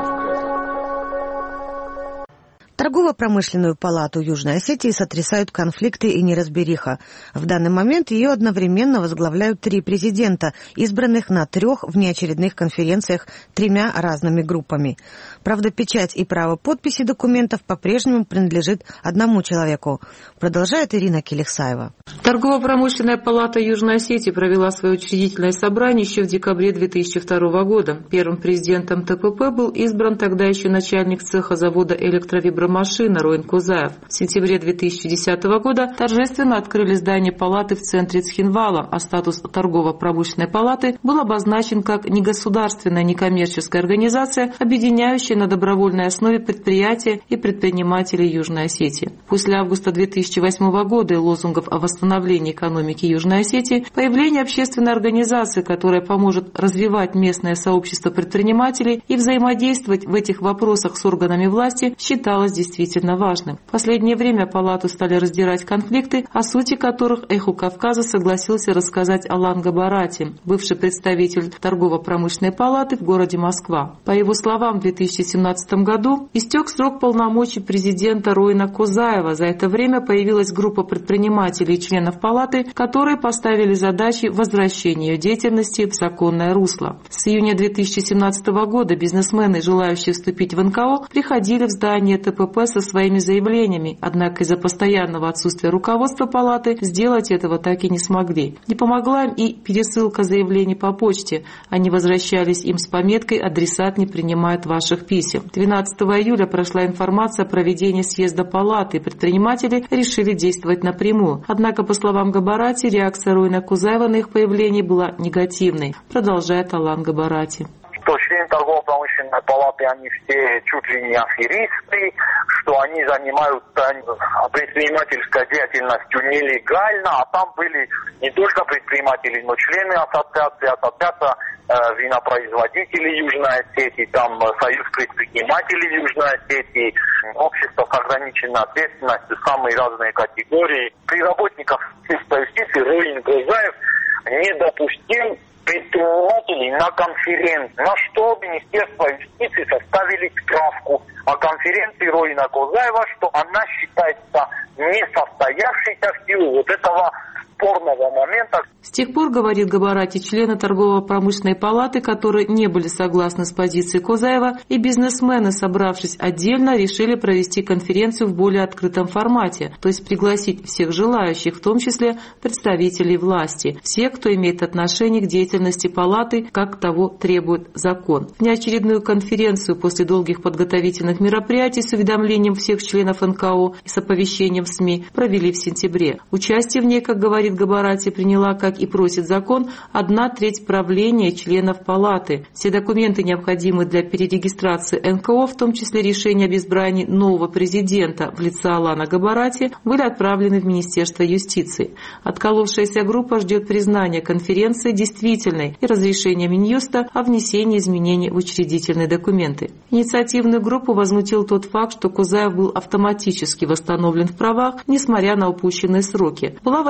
Торгово-промышленную палату Южной Осетии сотрясают конфликты и неразбериха. В данный момент ее одновременно возглавляют три президента, избранных на трех внеочередных конференциях тремя разными группами. Правда, печать и право подписи документов по-прежнему принадлежит одному человеку. Продолжает Ирина Келихсаева. Торгово-промышленная палата Южной Осетии провела свое учредительное собрание еще в декабре две тысячи второго года. Первым президентом ТПП был избран тогда еще начальник цеха завода электровибромашина Роин Кузаев. В сентябре две тысячи десятого года торжественно открыли здание палаты в центре Цхинвала, а статус торгово-промышленной палаты был обозначен как негосударственная некоммерческая организация, объединяющая на добровольной основе предприятия и предпринимателей Южной Осетии. После августа две тысячи восьмого года и лозунгов о восстановлении экономики Южной Осетии, появление общественной организации, которая поможет развивать местное сообщество предпринимателей и взаимодействовать в этих вопросах с органами власти, считалось действительно важным. В последнее время палату стали раздирать конфликты, о сути которых «Эху Кавказа» согласился рассказать Алан Габарати, бывший представитель торгово-промышленной палаты в городе Москва. По его словам, в две тысячи семнадцатом году истек срок полномочий президента Роина Кузаева. За это время появилась группа предпринимателей и членов палаты, которые поставили задачи возвращения ее деятельности в законное русло. С июня две тысячи семнадцатого года бизнесмены, желающие вступить в эн ка о, приходили в здание ТПП со своими заявлениями, однако из-за постоянного отсутствия руководства палаты сделать этого так и не смогли. Не помогла им и пересылка заявлений по почте. Они возвращались им с пометкой «Адресат не принимает ваших писем». двенадцатого июля прошла информация о проведении съезда палаты, и предприниматели решили действовать напрямую. Однако, по словам Габарати, реакция Роина Кузаева на их появление была негативной. Продолжает Алан Габарати. Что члены торгово-промышленной палаты, они все чуть ли не аферисты, что они занимаются предпринимательской деятельностью нелегально, а там были не только предприниматели, но члены ассоциации, ассоциация э, винопроизводителей Южной Осетии, там союз предпринимателей Южной Осетии, общество с ограниченной ответственностью, самые разные категории. При работниках юстиции Роин Кузаев не допустил предпринимателей на конференции, на что Министерство юстиции составили справку о конференции Роина Кузаева, что она считается несостоявшейся в силу вот этого спорного момента. С тех пор, говорит Габарати, члены торгово-промышленной палаты, которые не были согласны с позицией Кузаева, и бизнесмены, собравшись отдельно, решили провести конференцию в более открытом формате, то есть пригласить всех желающих, в том числе представителей власти, всех, кто имеет отношение к деятельности палаты, как того требует закон. Внеочередную конференцию после долгих подготовительных мероприятий с уведомлением всех членов эн ка о и с оповещением в СМИ провели в сентябре. Участие в ней, как говорит Габарати, приняла, как и просит закон, одна треть правления членов палаты. Все документы, необходимые для перерегистрации эн ка о, в том числе решение об избрании нового президента в лице Алана Габарати, были отправлены в Министерство юстиции. Отколовшаяся группа ждет признания конференции действительной и разрешения Минюста о внесении изменений в учредительные документы. Инициативную группу возмутил тот факт, что Кузаев был автоматически восстановлен в правах, несмотря на упущенные сроки. Была восстановлена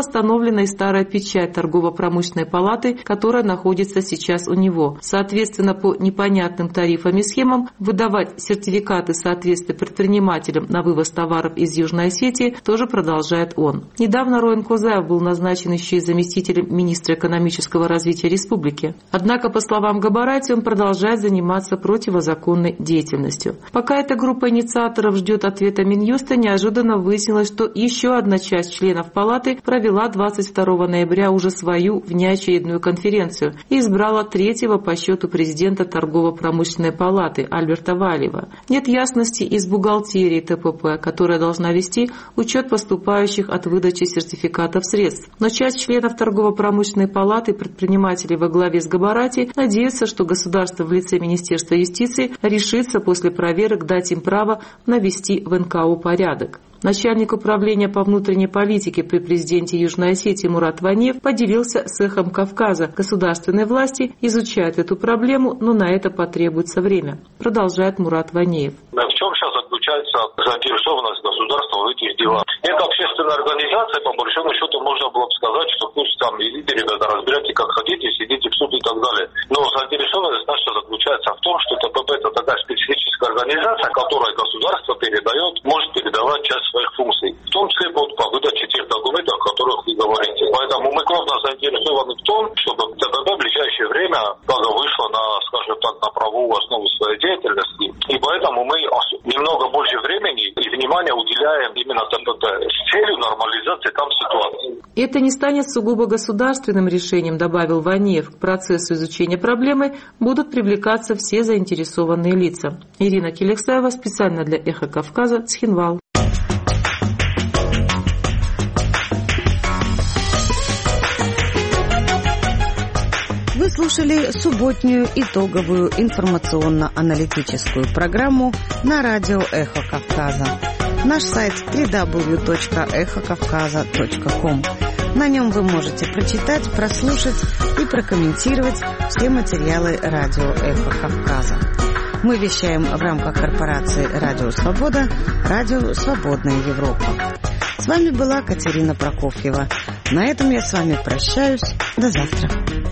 предоставлена и старая печать торгово-промышленной палаты, которая находится сейчас у него. Соответственно, по непонятным тарифам и схемам выдавать сертификаты соответствия предпринимателям на вывоз товаров из Южной Осетии тоже продолжает он. Недавно Роен Козаев был назначен еще и заместителем министра экономического развития республики. Однако, по словам Габарати, он продолжает заниматься противозаконной деятельностью. Пока эта группа инициаторов ждет ответа Минюста, неожиданно выяснилось, что еще одна часть членов палаты провела двадцать второго ноября уже свою внеочередную конференцию и избрала третьего по счету президента торгово-промышленной палаты Альберта Валиева. Нет ясности из бухгалтерии ТПП, которая должна вести учет поступающих от выдачи сертификатов средств. Но часть членов торгово-промышленной палаты, предпринимателей во главе с Габарати, надеются, что государство в лице Министерства юстиции решится после проверок дать им право навести в эн ка о порядок. Начальник управления по внутренней политике при президенте Южной Осетии Мурат Ванеев поделился с «Эхом Кавказа». Государственные власти изучают эту проблему, но на это потребуется время. Продолжает Мурат Ванеев. В чем сейчас заключается заинтересованность государства в этих делах? Это общественная организация, по большому счету, можно было бы сказать, что пусть там идите, ребята, разбирайте как хотите, сидите в суд и так далее. Но заинтересованность наша заключается в том, что ТПП это такая специфическая организация, которая государство передает, может передавать часть своих функций, в том числе по, по выдаче тех документов, о которых вы говорите. Поэтому мы крупно заинтересованы в том, чтобы ТПП в ближайшее время благо вышло на, скажем так, на правовую основу своей деятельности. И поэтому мы немного больше времени и внимания уделяем именно ТПП с целью нормализации там ситуации. Это не станет сугубо государственным решением, добавил Ванеев. К процессу изучения проблемы будут привлекаться все заинтересованные лица. Ирина Келексаева специально для «Эхо Кавказа», Цхинвал. Вы слушали субботнюю итоговую информационно-аналитическую программу на радио «Эхо Кавказа». Наш сайт дабл ю дабл ю дабл ю точка эхо кавказа точка ком. На нем вы можете прочитать, прослушать и прокомментировать все материалы радио «Эхо Кавказа». Мы вещаем в рамках корпорации «Радио Свобода», «Радио Свободная Европа». С вами была Катерина Прокофьева. На этом я с вами прощаюсь. До завтра.